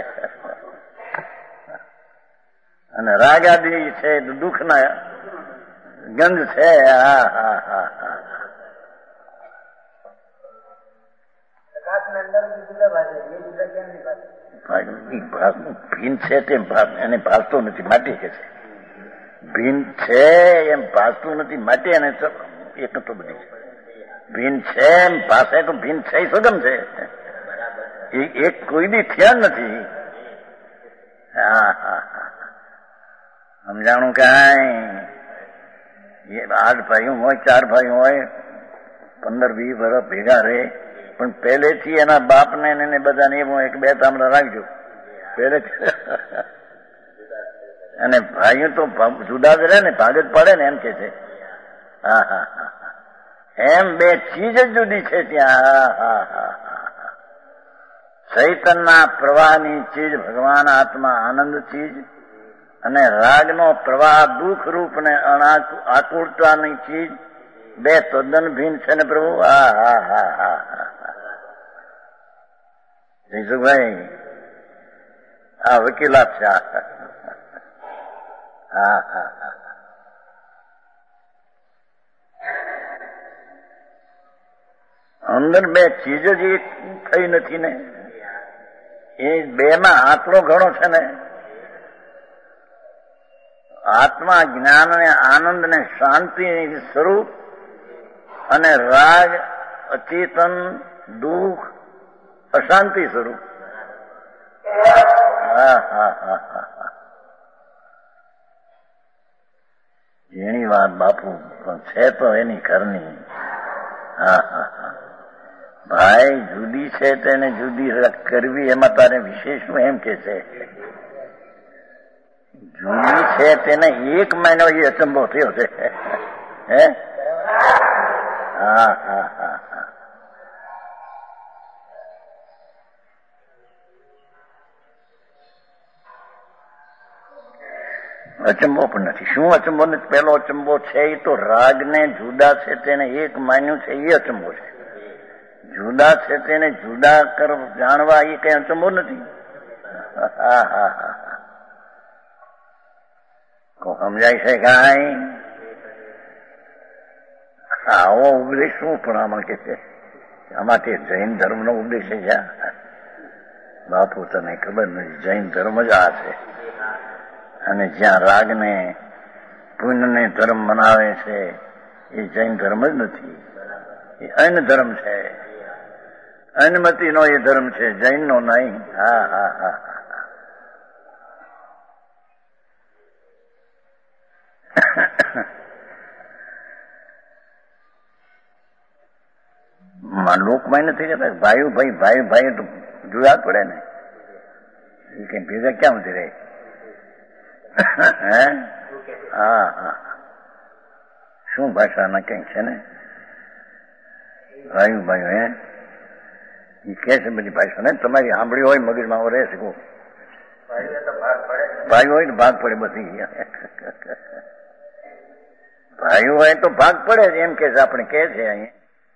અને રાગાદિ છે દુઃખના ગંધ છે. હા હા હા હા, ભીન છે તેમ એને ભાસતો નથી, માટી કે છે. ભીન છે એમ ભાસતું નથી, માટી એને એક તો બધી છે. ભીન છે એમ ભાષે તો ભીન છે સગમ છે. એ એક કોઈ દી થયા નથી. હા હા હા, સમજાણું કાંઈ? એ 8 ભાઈઓ હોય, 4 ભાઈઓ હોય, 15-20 વર્ષ ભેગા રહે, પણ પહેલેથી એના બાપને એને બધાને એમ હોય કે 2 થાંભલા રાખજો. પેલે અને ભાઈઓ તો જુદા જ રહે ને, ભાગ જ પડે ને, એમ કે છે. હા હા હા, એમ બે ચીજ જ જુદી છે ત્યાં. હા હા હા, ચૈતનના પ્રવાહની ચીજ ભગવાન આત્મા આનંદ ચીજ, અને રાગનો પ્રવાહ દુઃખ રૂપ ને આકુળતાની ચીજ, બે તદ્દન ભિન્ન છે ને પ્રભુ. હા હા હા હા હા, જયસુખભાઈ આ વકીલાત છે. હા હા હા, અંદર બે ચીજ જ એક થઈ નથી ને, એ બે માં આંકડો ઘણો છે ને. આત્મા જ્ઞાન ને આનંદ ને શાંતિ સ્વરૂપ, અને રાગ અચેતન દુઃખ અશાંતિ સ્વરૂપ. હા હા હા હા, એની વાત બાપુ પણ છે તો એની ઘરની. હા હા હા, ભાઈ જુદી છે તેને જુદી કરવી, એમાં તારે વિશેષ શું એમ કે છે? જુદી છે તેને એક મહિનો એ અચંબો થયો છે. હે? હા હા હા હા, અચંબો પણ નથી. શું અચંબો નથી? પેલો અચંબો છે એ તો રાગને જુદા છે તેને એક માન્યું છે, એ અચંબો છે. જુદા છે તેને જુદા જાણવા એ કઈ અચંબો નથી. હા હા હા, સમજાય છે કાંઈ? આવો ઉપદેશ શું પણ આમાં કે છે? આમાં તે જૈન ધર્મ નો ઉપદેશ છે. બાપુ તને ખબર નથી, જૈન ધર્મ જ આ છે. અને જ્યાં રાગને પુણ્યને ધર્મ મનાવે છે એ જૈન ધર્મ જ નથી, એ અન ધર્મ છે. અનમતી નો એ ધર્મ છે, જૈન નો નહીં. હા હા હા, લોકમાં નથી કહેતા ભાઈ ભાઈ ભાઈ ભાઈ તો જુદા જ પડે ને, એ કઈ ભેગા ક્યાં સુધી રહે? હે? હા હા, શું ભાષાના કઈ છે ને ભાઈ ભાઈ? હે, એ કે છે બધી ભાષા ને તમારી સાંભળી હોય મગજમાં રહે છે. ભાઈ હોય તો ભાગ પડે બધી. ભાઈઓ હોય તો ભાગ પડે જ, એમ કે છે આપણે કે છે અહીંયા.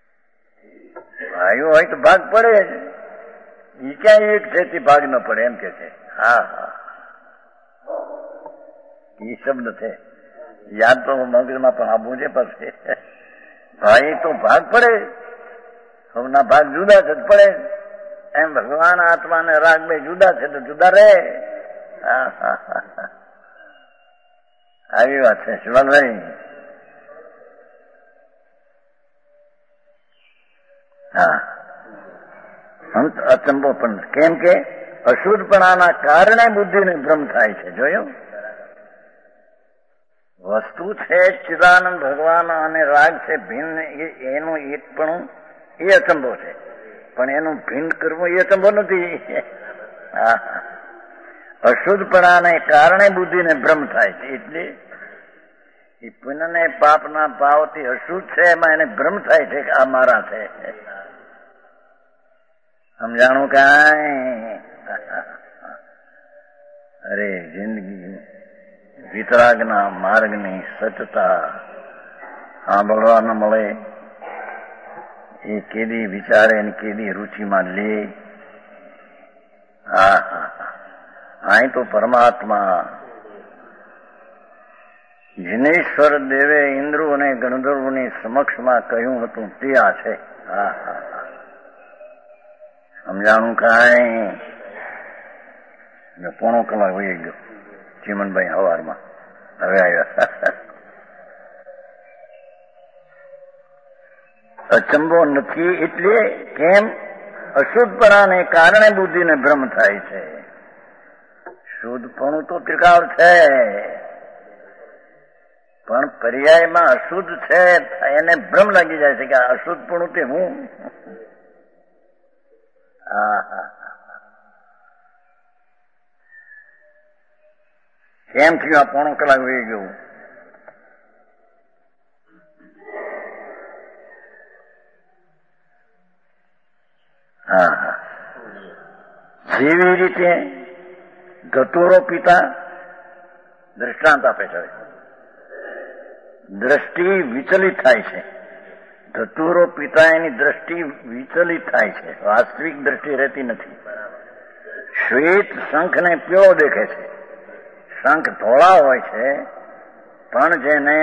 ભાઈઓ હોય તો ભાગ પડે જ, એ ક્યાં એક છે તે ભાગ ન પડે એમ કે છે. હા હા, એ શબ્દ છે, યાદ તો મગજમાં પણ આપવું છે. પછી ભાઈ તો ભાગ પડે, સૌના ભાગ જુદા છે પડે, એમ ભગવાન આત્મા ને રાગ બે જુદા છે તો જુદા રહે. હા હા હા, આવી વાત છે શિવાલભાઈ. હા, અંત અચંબો પણ કેમ કે અશુદ્ધપણાના કારણે બુદ્ધિને ભ્રમ થાય છે. જોયું? વસ્તુ છે ચિદાનંદ ભગવાન અને રાગ છે ભિન્ન, એનું એકપણું એ અચંબો છે, પણ એનું ભિન્ન કરવું એ અચંબો નથી. હા, અશુદ્ધપણાને કારણે બુદ્ધિને ભ્રમ થાય છે, એટલે એ પુણ્ય ને પાપના ભાવથી અશુદ્ધ છે, એમાં એને ભ્રમ થાય છે કે આ મારા છે. સમજાણું કાંઈ? અરે જિંદગી વિતરાગના માર્ગની સચતા સાંભળવા ન મળે, એ કેદી વિચારે ને કેદી રુચિમાં લે. હા હા, અહીં તો પરમાત્મા જિનેશ્વર દેવે ઇન્દ્રો અને ગણધર્વોની સમક્ષમાં કહ્યું હતું તે આ છે. હા હા, સમજાણું કાંઈ? પોણો કલાક વહી ગયો. ચીમનભાઈ હવારમાં હવે આવ્યા. અચંબો નથી એટલે કેમ? અશુદ્ધપણાને કારણે બુદ્ધિને ભ્રમ થાય છે. શુદ્ધપણું તો ત્રિકાળ છે, પણ પર્યાયમાં અશુદ્ધ છે, એને ભ્રમ લાગી જાય છે કે આ અશુદ્ધપણું તે હું. હા હા, કેમ થયું આ પોણો કલાક વહી ગયું? હા હા, જેવી રીતે ધતુરો પિતા દ્રષ્ટાંત આપે છે. દ્રષ્ટિ વિચલિત થાય છે. ધતુરો પિતા એની દ્રષ્ટિ વિચલિત થાય છે, વાસ્તવિક દ્રષ્ટિ રહેતી નથી. શ્વેત શંખને પીળો દેખે છે, શંખ ધોળા હોય છે, પણ જેને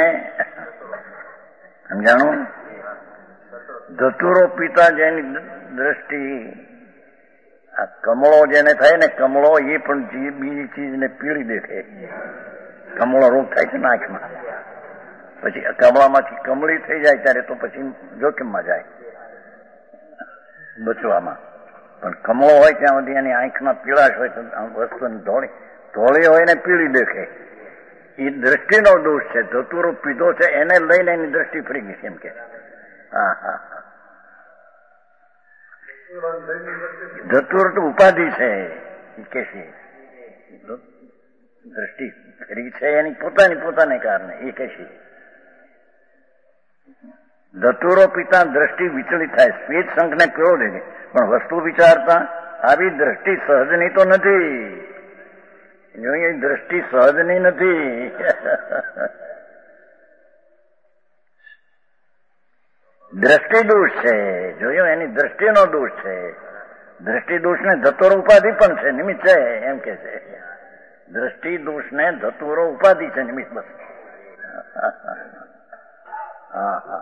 સમજાણું, ધતુરો પિતા જેની દ્રષ્ટિ, આ કમળો જેને થાય ને, કમળો એ પણ બીજી ચીજને પીળી દેખે. કમળો રોગ થાય છે ને આંખમાં, પછી કમળામાંથી કમળી થઈ જાય ત્યારે તો પછી જોખમમાં જાય બચવામાં. પણ કમળો હોય ત્યાં સુધી એની આંખમાં પીળાશ હોય તો વસ્તુ ધોળી હોય ને પીળી દેખે. એ દ્રષ્ટિનો દોષ છે. ધતુરો પીધો છે એને લઈને એની દ્રષ્ટિ ફરી ગઈ છે એમ કે. હા હા, ધતુર તો ઉપાધિ છે એ કે છે. દ્રષ્ટિ ફરી છે એની પોતાને કારણે એ કે છે. ધતુરો પિતા દ્રષ્ટિ વિચલિત થાય, શ્વેત શંખને પીળો દેખે, પણ વસ્તુ વિચારતા આવી દ્રષ્ટિ સહજની તો નથી. જોઈએ દ્રષ્ટિ સહજની નથી. દ્રષ્ટિ દોષ છે. જોયો, એની દ્રષ્ટિનો દોષ છે. દ્રષ્ટિ દોષને ધતુરો ઉપાધિ પણ છે, નિમિત્ત છે એમ કે છે. દ્રષ્ટિ દોષને ધતુરો ઉપાધિ છે, નિમિત્ત બસ. હા હા,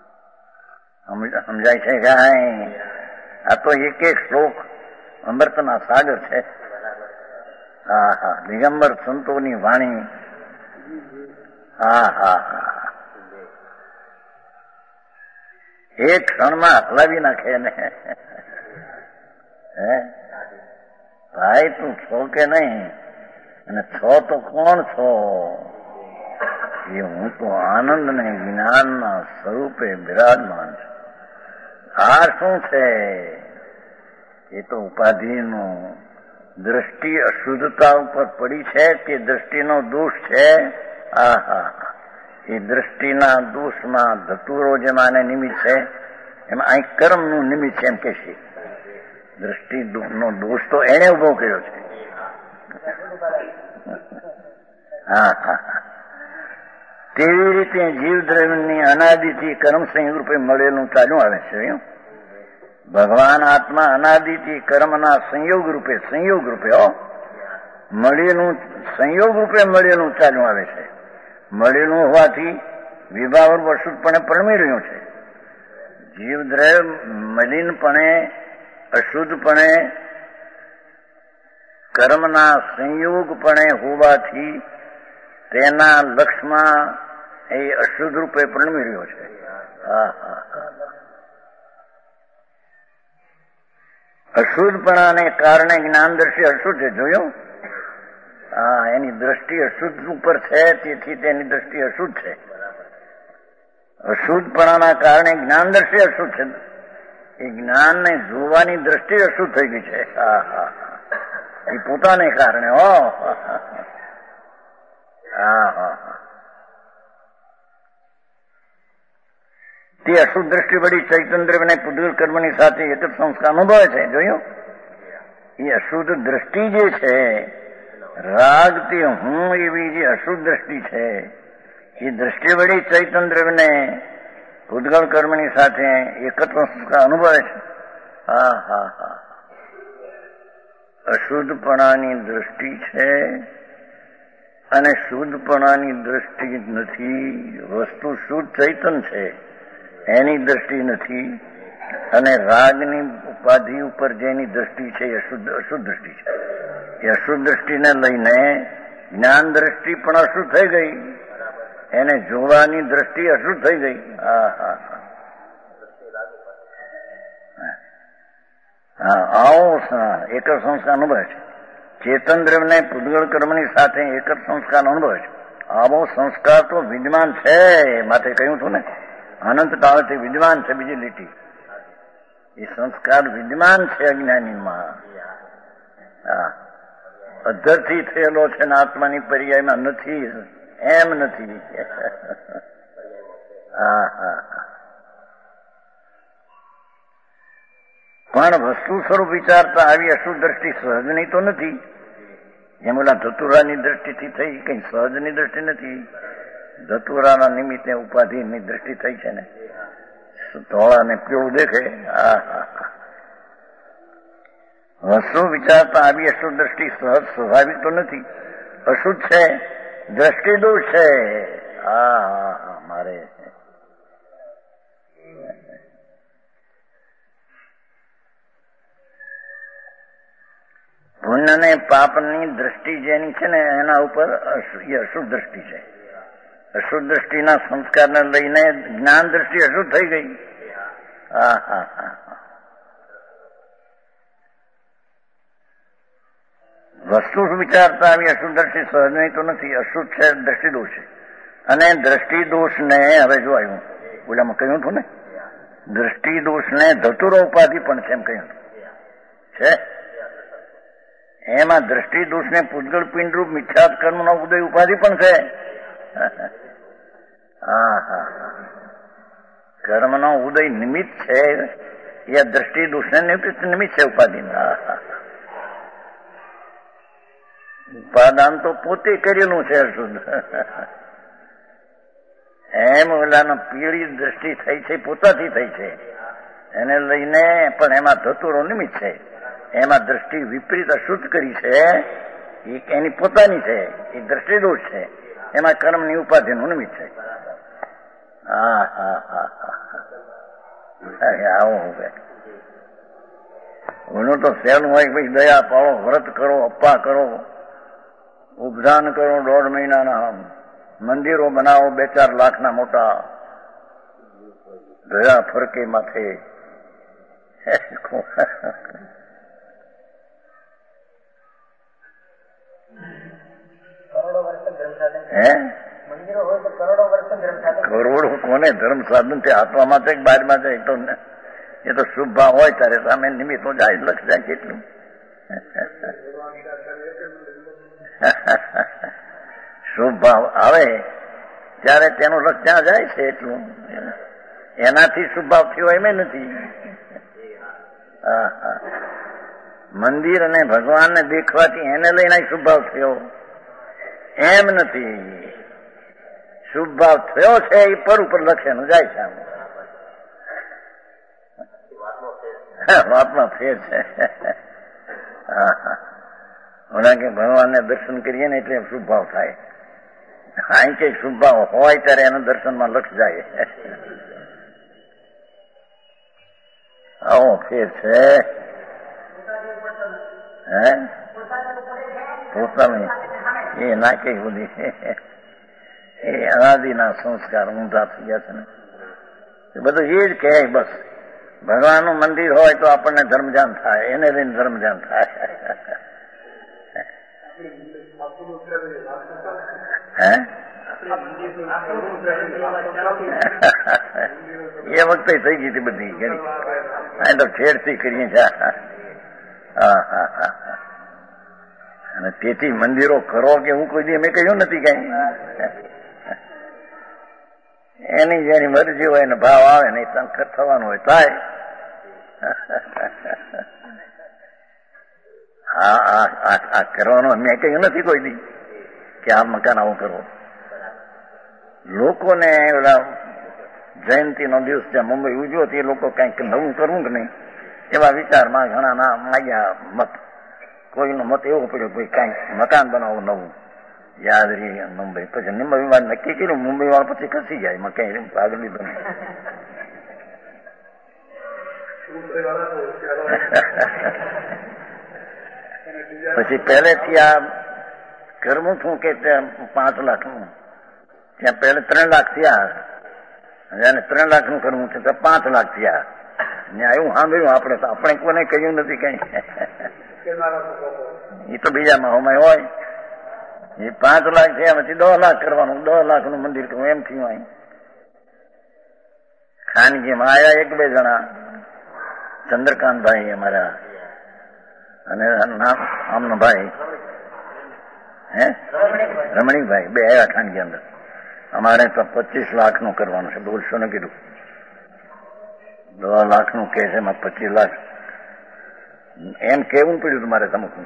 સમજાય છે કાંઈ? આ તો એક એક શ્લોક અમૃતના સાગર છે. હા હા, દિગંબર સંતોની વાણી. હા હા હા, એક ક્ષણમાં હલાવી નાખે ને. હે ભાઈ, તું છો કે નહીં? અને છો તો કોણ છો? એ હું તો આનંદ ને જ્ઞાનના સ્વરૂપે બિરાજમાન છું. આ શું છે? એ તો ઉપાધિનું. દ્રષ્ટિ અશુદ્ધતા ઉપર પડી છે કે દ્રષ્ટિનો દોષ છે? આહા, એ દ્રષ્ટિના દોષમાં ધતુરો જેમાં નિમિત્ત છે, એમાં અહીં કર્મનું નિમિત્ત છે એમ કે છે. દ્રષ્ટિ નો દોષ તો એને ઉભો કર્યો છે. હા હા, તેવી રીતે જીવ દ્રવ્યની અનાદિથી કર્મ સંયોગ રૂપે મળેલું ચાલ્યું આવે છે. ભગવાન આત્મા અનાદિથી કર્મના સંયોગ રૂપે મળેલું, સંયોગ રૂપે મળેલું ચાલ્યું આવે છે. મળેલું હોવાથી વિભાવર અશુદ્ધપણે પરમી રહ્યું છે. જીવદ્રવ્ય મલિનપણે, અશુદ્ધપણે, કર્મના સંયોગપણે હોવાથી તેના લક્ષમાં એ અશુદ્ધ રૂપે પરમી રહ્યો છે. હા હા, અશુદ્ધપણાને કારણે જ્ઞાનદર્શી અશુદ્ધ છે. જોયું? હા, એની દ્રષ્ટિ અશુદ્ધ ઉપર છે, તેથી તેની દ્રષ્ટિ અશુદ્ધ છે. અશુદ્ધપણાના કારણે જ્ઞાનદર્શી અશુદ્ધ છે. એ જ્ઞાનને જોવાની દ્રષ્ટિ અશુદ્ધ થઈ ગઈ છે. હા હા, એ પોતાને કારણે. હા હા, તે અશુદ્ધ દ્રષ્ટિ વળી ચૈતન્ય દ્રવ્યને પુદ્ગલ કર્મની સાથે એક જ સંસ્કાર અનુભવે છે. જોયું? એ અશુદ્ધ દ્રષ્ટિ જે છે, રાગ તે હું એવી જે અશુદ્ધ દ્રષ્ટિ છે, એ દ્રષ્ટિ વળી ચૈતન્ય દ્રવ્યને પુદ્ગલ કર્મની સાથે એક જ સંસ્કાર અનુભવે છે. હા હા હા, અશુદ્ધપણાની દ્રષ્ટિ છે અને શુદ્ધપણાની દ્રષ્ટિ નથી. વસ્તુ શુદ્ધ ચૈતન્ય છે, એની દ્રષ્ટિ નથી. અને રાગની ઉપાધિ ઉપર જેની દ્રષ્ટિ છે એ અશુદ્ધ દ્રષ્ટિ છે. એ અશુદ્ધ દ્રષ્ટિને લઈને જ્ઞાન દ્રષ્ટિ પણ અશુદ્ધ થઈ ગઈ, એને જોવાની દ્રષ્ટિ અશુદ્ધ થઈ ગઈ. હા હા હા, આવો એક જ સંસ્કાર અનુભવે છે. ચેતન દ્રવ્યને પુદ્ગલ કર્મની સાથે એક જ સંસ્કાર અનુભવે છે. આવો સંસ્કાર તો વિદ્યમાન છે. માથે કહ્યું છું ને, અનંત કાળથી વિદ્યમાન છે. બીજી લીટી, એ સંસ્કાર વિદ્યમાન છે અજ્ઞાનીમાં. હા, અધરથી થયેલો છે ને આત્માની પર્યાયમાં નથી, એમ નથી. હા હા. પણ વસ્તુ સ્વરૂપ વિચારતા આવી અશુદ્ધ દ્રષ્ટિ સહજની તો નથી. એમ ઓલા ધતુરાની દ્રષ્ટિથી થઈ, કઈ સહજની દ્રષ્ટિ નથી. ધતુરાના નિમિત્તે ઉપાધિની દ્રષ્ટિ થઈ છે ને, ધોળા ને પીળું દેખે. વસ્તુ વિચારતા આવી અશુદ્ધ દ્રષ્ટિ સહજ સ્વાભાવિક તો નથી, અશુદ્ધ છે, દ્રષ્ટિ દોષ છે. હા મારે પુણ્ય ને પાપની દ્રષ્ટિ જેની છે ને એના ઉપર અશુદ્ધ દ્રષ્ટિ છે. અશુદ્ધ દ્રષ્ટિના સંસ્કારને લઈને જ્ઞાન દ્રષ્ટિ અશુદ્ધ થઈ ગઈ. વસ્તુ વિચારતા આવી અશુદ્ધ દ્રષ્ટિ સહજ નહીં તો નથી, અશુદ્ધ છે, દ્રષ્ટિ દોષ છે. અને દ્રષ્ટિ દોષને હવે જો આવ્યું ઓલામાં કહ્યું હતું ને, દ્રષ્ટિ દોષને ધતુરો ઉપાધિ પણ છે એમ કહ્યું છે. એમાં દ્રષ્ટિ દોષને પૂતગળ પિંડરૂપ મિથ્યાત કર્મનો ઉદય ઉપાધિ પણ છે. કર્મનો ઉદય નિમિત્ત છે એ દ્રષ્ટિ દોષને નિમિત્ત છે ઉપાધિ. ઉપાદાન તો પોતે કરેલું છે અશુદ્ધ. એમ ઓલાનો પીળી દ્રષ્ટિ થઈ છે પોતાથી થઈ છે, એને લઈને પણ એમાં ધતુરો નિમિત્ત છે. એમાં દ્રષ્ટિ વિપરીત અશુદ્ધ કરી છે એ એની પોતાની છે, એ દ્રષ્ટિ દોષ છે. એમાં કર્મની ઉપાધિનું નિમિત્ત છે. આવું ઓનું તો સહેલું હોય, ભાઈ દયા પાડો, વ્રત કરો, અપ્પા કરો, ઉપધાન કરો, 1.5 મહિનાના મંદિરો બનાવો 2-4 લાખના મોટા, દયા ફરકે માથે. કરોડો કોને ધર્મ સાધન તે આત્મામાં છે બહારમાં છે એ તો શુભ ભાવ હોય ત્યારે સામે નિમિત્તો જાય, લક્ષ જાય કેટલું. શુભ ભાવ આવે ત્યારે તેનું લક્ષ ત્યાં જાય છે એટલું. એનાથી શુભ ભાવ થયો એમ નથી. મંદિર અને ભગવાનને દેખવાથી એને લઈને શુભ ભાવ થયો એમ નથી. શુભ ભાવ થયો છે એ પર ઉપર લક્ષેનું જાય છે. વાતમાં ફેર છે. ઓલા કે ભગવાનને દર્શન કરીએ ને એટલે શુભ ભાવ થાય. અહીં કઈ શુભ ભાવ હોય ત્યારે એના દર્શનમાં લક્ષ જાય. આવો ફેર છે. પોતાની એ ના કઈ બધી એ અનાદિના સંસ્કાર ઊંધા થઈ ગયા છે ને એ બધું એ જ કહે. બસ ભગવાનનું મંદિર હોય તો આપણને ધર્મજાન થાય, એને લઈને ધર્મજાન થાય. એ વખતે થઈ ગઈ હતી બધી ઘણી. આ તો છેડથી કરીએ છીએ. અને તેથી મંદિરો કરો કે હું કોઈ દી મેં કહ્યું નથી કઈ. એની જેની મરજી હોય ને ભાવ આવે ને સંકટ થવાનું હોય થાય. આ કરવાનું મેં કહ્યું નથી કોઈ દી કે આ મકાન આવું કરવો. લોકોને ઓલા જયંતિ નો દિવસ ત્યાં મુંબઈ ઉજવ્યો તે લોકો કઈક નવું કરવું કે નહીં એવા વિચારમાં ઘણા ના માગ્યા મત. કોઈનો મત એવો પડ્યો ભાઈ કઈક મકાન બનાવવું નવું યાદ રહી મુંબઈ. પછી મુંબઈ વાળા નક્કી કર્યું, મુંબઈ વાળા પછી ખસી જાય મકાન આગળ લીધું. પછી પહેલેથી આ કરવું છું કે 5 લાખનું, ત્યાં પહેલે 3 લાખ થયા, અને 3 લાખનું કરવું છે તો 5 લાખ થયા. એવું સાંભળ્યું આપણે તો આપણે કોને કહ્યું નથી કઈ. એ તો બીજામાં હોમાય હોય. એ 5 લાખ થયા પછી 10 લાખ કરવાનું, 10 લાખનું મંદિર કરવું એમ થયું. અહીં ખાનગીમાં આયા 1-2 જણા, ચંદ્રકાંતભાઈ અમારા અને આમનો ભાઈ હે રમણીકભાઈ 2 ની અંદર અમારે તો 25 લાખનું કરવાનું છે. બોલશો ને કીધું 2 લાખનું કે છે, એમાં 25 લાખ એમ કેવું પડ્યું તમારે તમકું.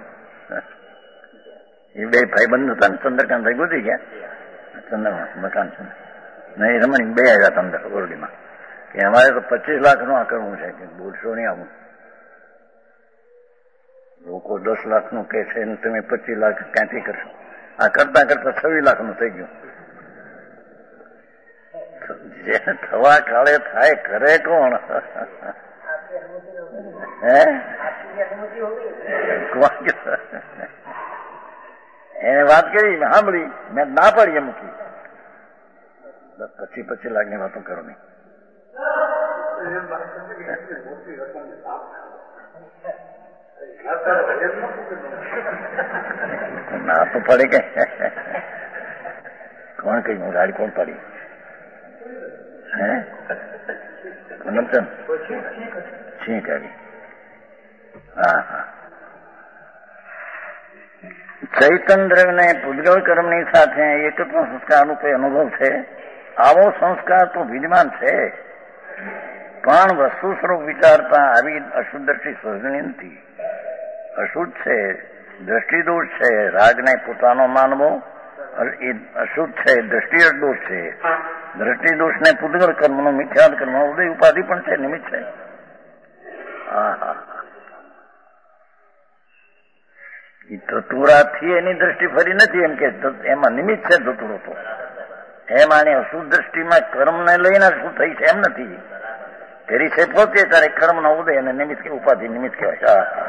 એ 2 ભાઈબંધ હતા ને, ચંદ્રકાંતભાઈ ગુજરી ગયા, ચંદ્રમાં મકાન છે નહીં, રમણી 2 આવ્યા અંદર ઓરડીમાં કે અમારે તો 25 લાખનું આ કરવું છે. કે બોલશો નહીં આવું, લોકો 10 લાખનું કે છે ને તમે 25 લાખ ક્યાંથી કરશો? આ કરતા કરતા 26 લાખનું થઈ ગયું. જે થવા કાળે થાય કરે કોણ? હે એને વાત કરી, સાંભળી, મેં ના પાડીએ મૂકી. 25 લાખની વાતો કરો નહીં. ના તો પડે કે કોણ કઈ ગાડી કોણ પાડી? હે ઠીક આવી. હા હા. ચૈતન દ્રવ્યને પૂતગલ કર્મની સાથે એકત્વ સંસ્કારનો કોઈ અનુભવ છે? આવો સંસ્કાર તો વિદ્યમાન છે, પણ વસ્તુ સ્વરૂપ વિચારતા આવી અશુદ્ધ દ્રષ્ટિ સર્જણી નથી. અશુદ્ધ છે, દ્રષ્ટિદોષ છે, રાગને પોતાનો માનવો એ અશુદ્ધ છે, દ્રષ્ટિ દોષ છે. દ્રષ્ટિદોષને પૂતગલ કર્મનો મિથ્યાદ કર્મ ઉદય ઉપાધિ પણ છે, નિમિત્ત છે. હા હા. એ ધતુરાથી એની દ્રષ્ટિ ફરી નથી, એમ કે એમાં નિમિત્ત છે ધતુરો તો. એમ આની અશુદ્ધ દ્રષ્ટિમાં કર્મને લઈને શું થઈ છે એમ નથી. ફેરી છે પોતે ત્યારે કર્મનો ઉદય અને નિમિત્ત કે ઉપાધિ નિમિત્ત કહેવાય. હા હા.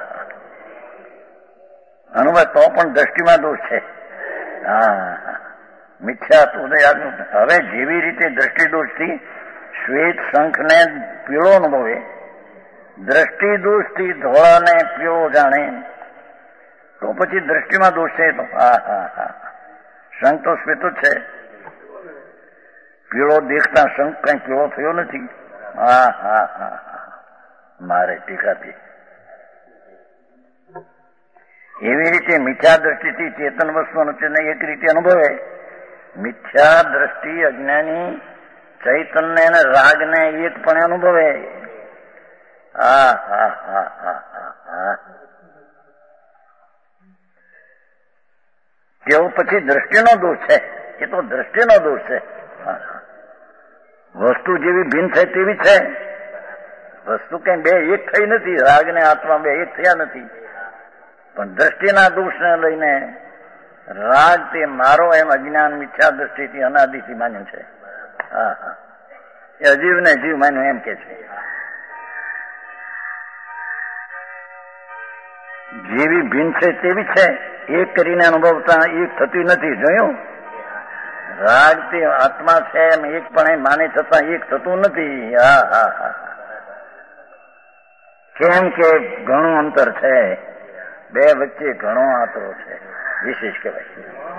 અનુભવ તો પણ દ્રષ્ટિમાં દોષ છે. હા, મિથ્યા તો ઉદય આજનું. હવે જેવી રીતે દ્રષ્ટિ દોષથી શ્વેત શંખને પીળો અનુભવે, દ્રષ્ટિ દોષથી ધોળાને પીળો જાણે, તો પછી દ્રષ્ટિમાં દોષ છે. તો હા હા હા, શંખ તો શ્વેત જ છે. પીળો દેખતા શંખ કઈ પીળો થયો નથી. હા હા હા હા, મારે ટીકાથી. એવી રીતે મિથ્યા દ્રષ્ટિથી ચેતન વસ્તુનો એક રીતે અનુભવે. મિથ્યા દ્રષ્ટિ અજ્ઞાની ચૈતન્ય અને રાગને એકપણે અનુભવે. હા હા હા હા હા. તેઓ પછી દ્રષ્ટિનો દોષ છે. એ તો દ્રષ્ટિનો દોષ છે. વસ્તુ જેવી ભિન્ન છે તેવી છે. વસ્તુ કઈ 2 એક થઈ નથી. રાગ ને આત્મા 2 એક થયા નથી. પણ દ્રષ્ટિના દોષને લઈને રાગ તે મારો એમ અજ્ઞાન મિથ્યા દ્રષ્ટિથી અનાદિથી માન્યું છે. હા હા, એ અજીવને જીવ માન્યું એમ કે છે. જેવી ભિન્ન છે તેવી છે. એક કરીને અનુભવતા એક થતી નથી. જોયું? રાગ તે આત્મા છે એમ એક પણ માને છતાં એક થતું નથી. હા હા હા. કેમ કે ઘણું અંતર છે. 2 વચ્ચે ઘણો આંતરો છે. વિશેષ કહેવાય.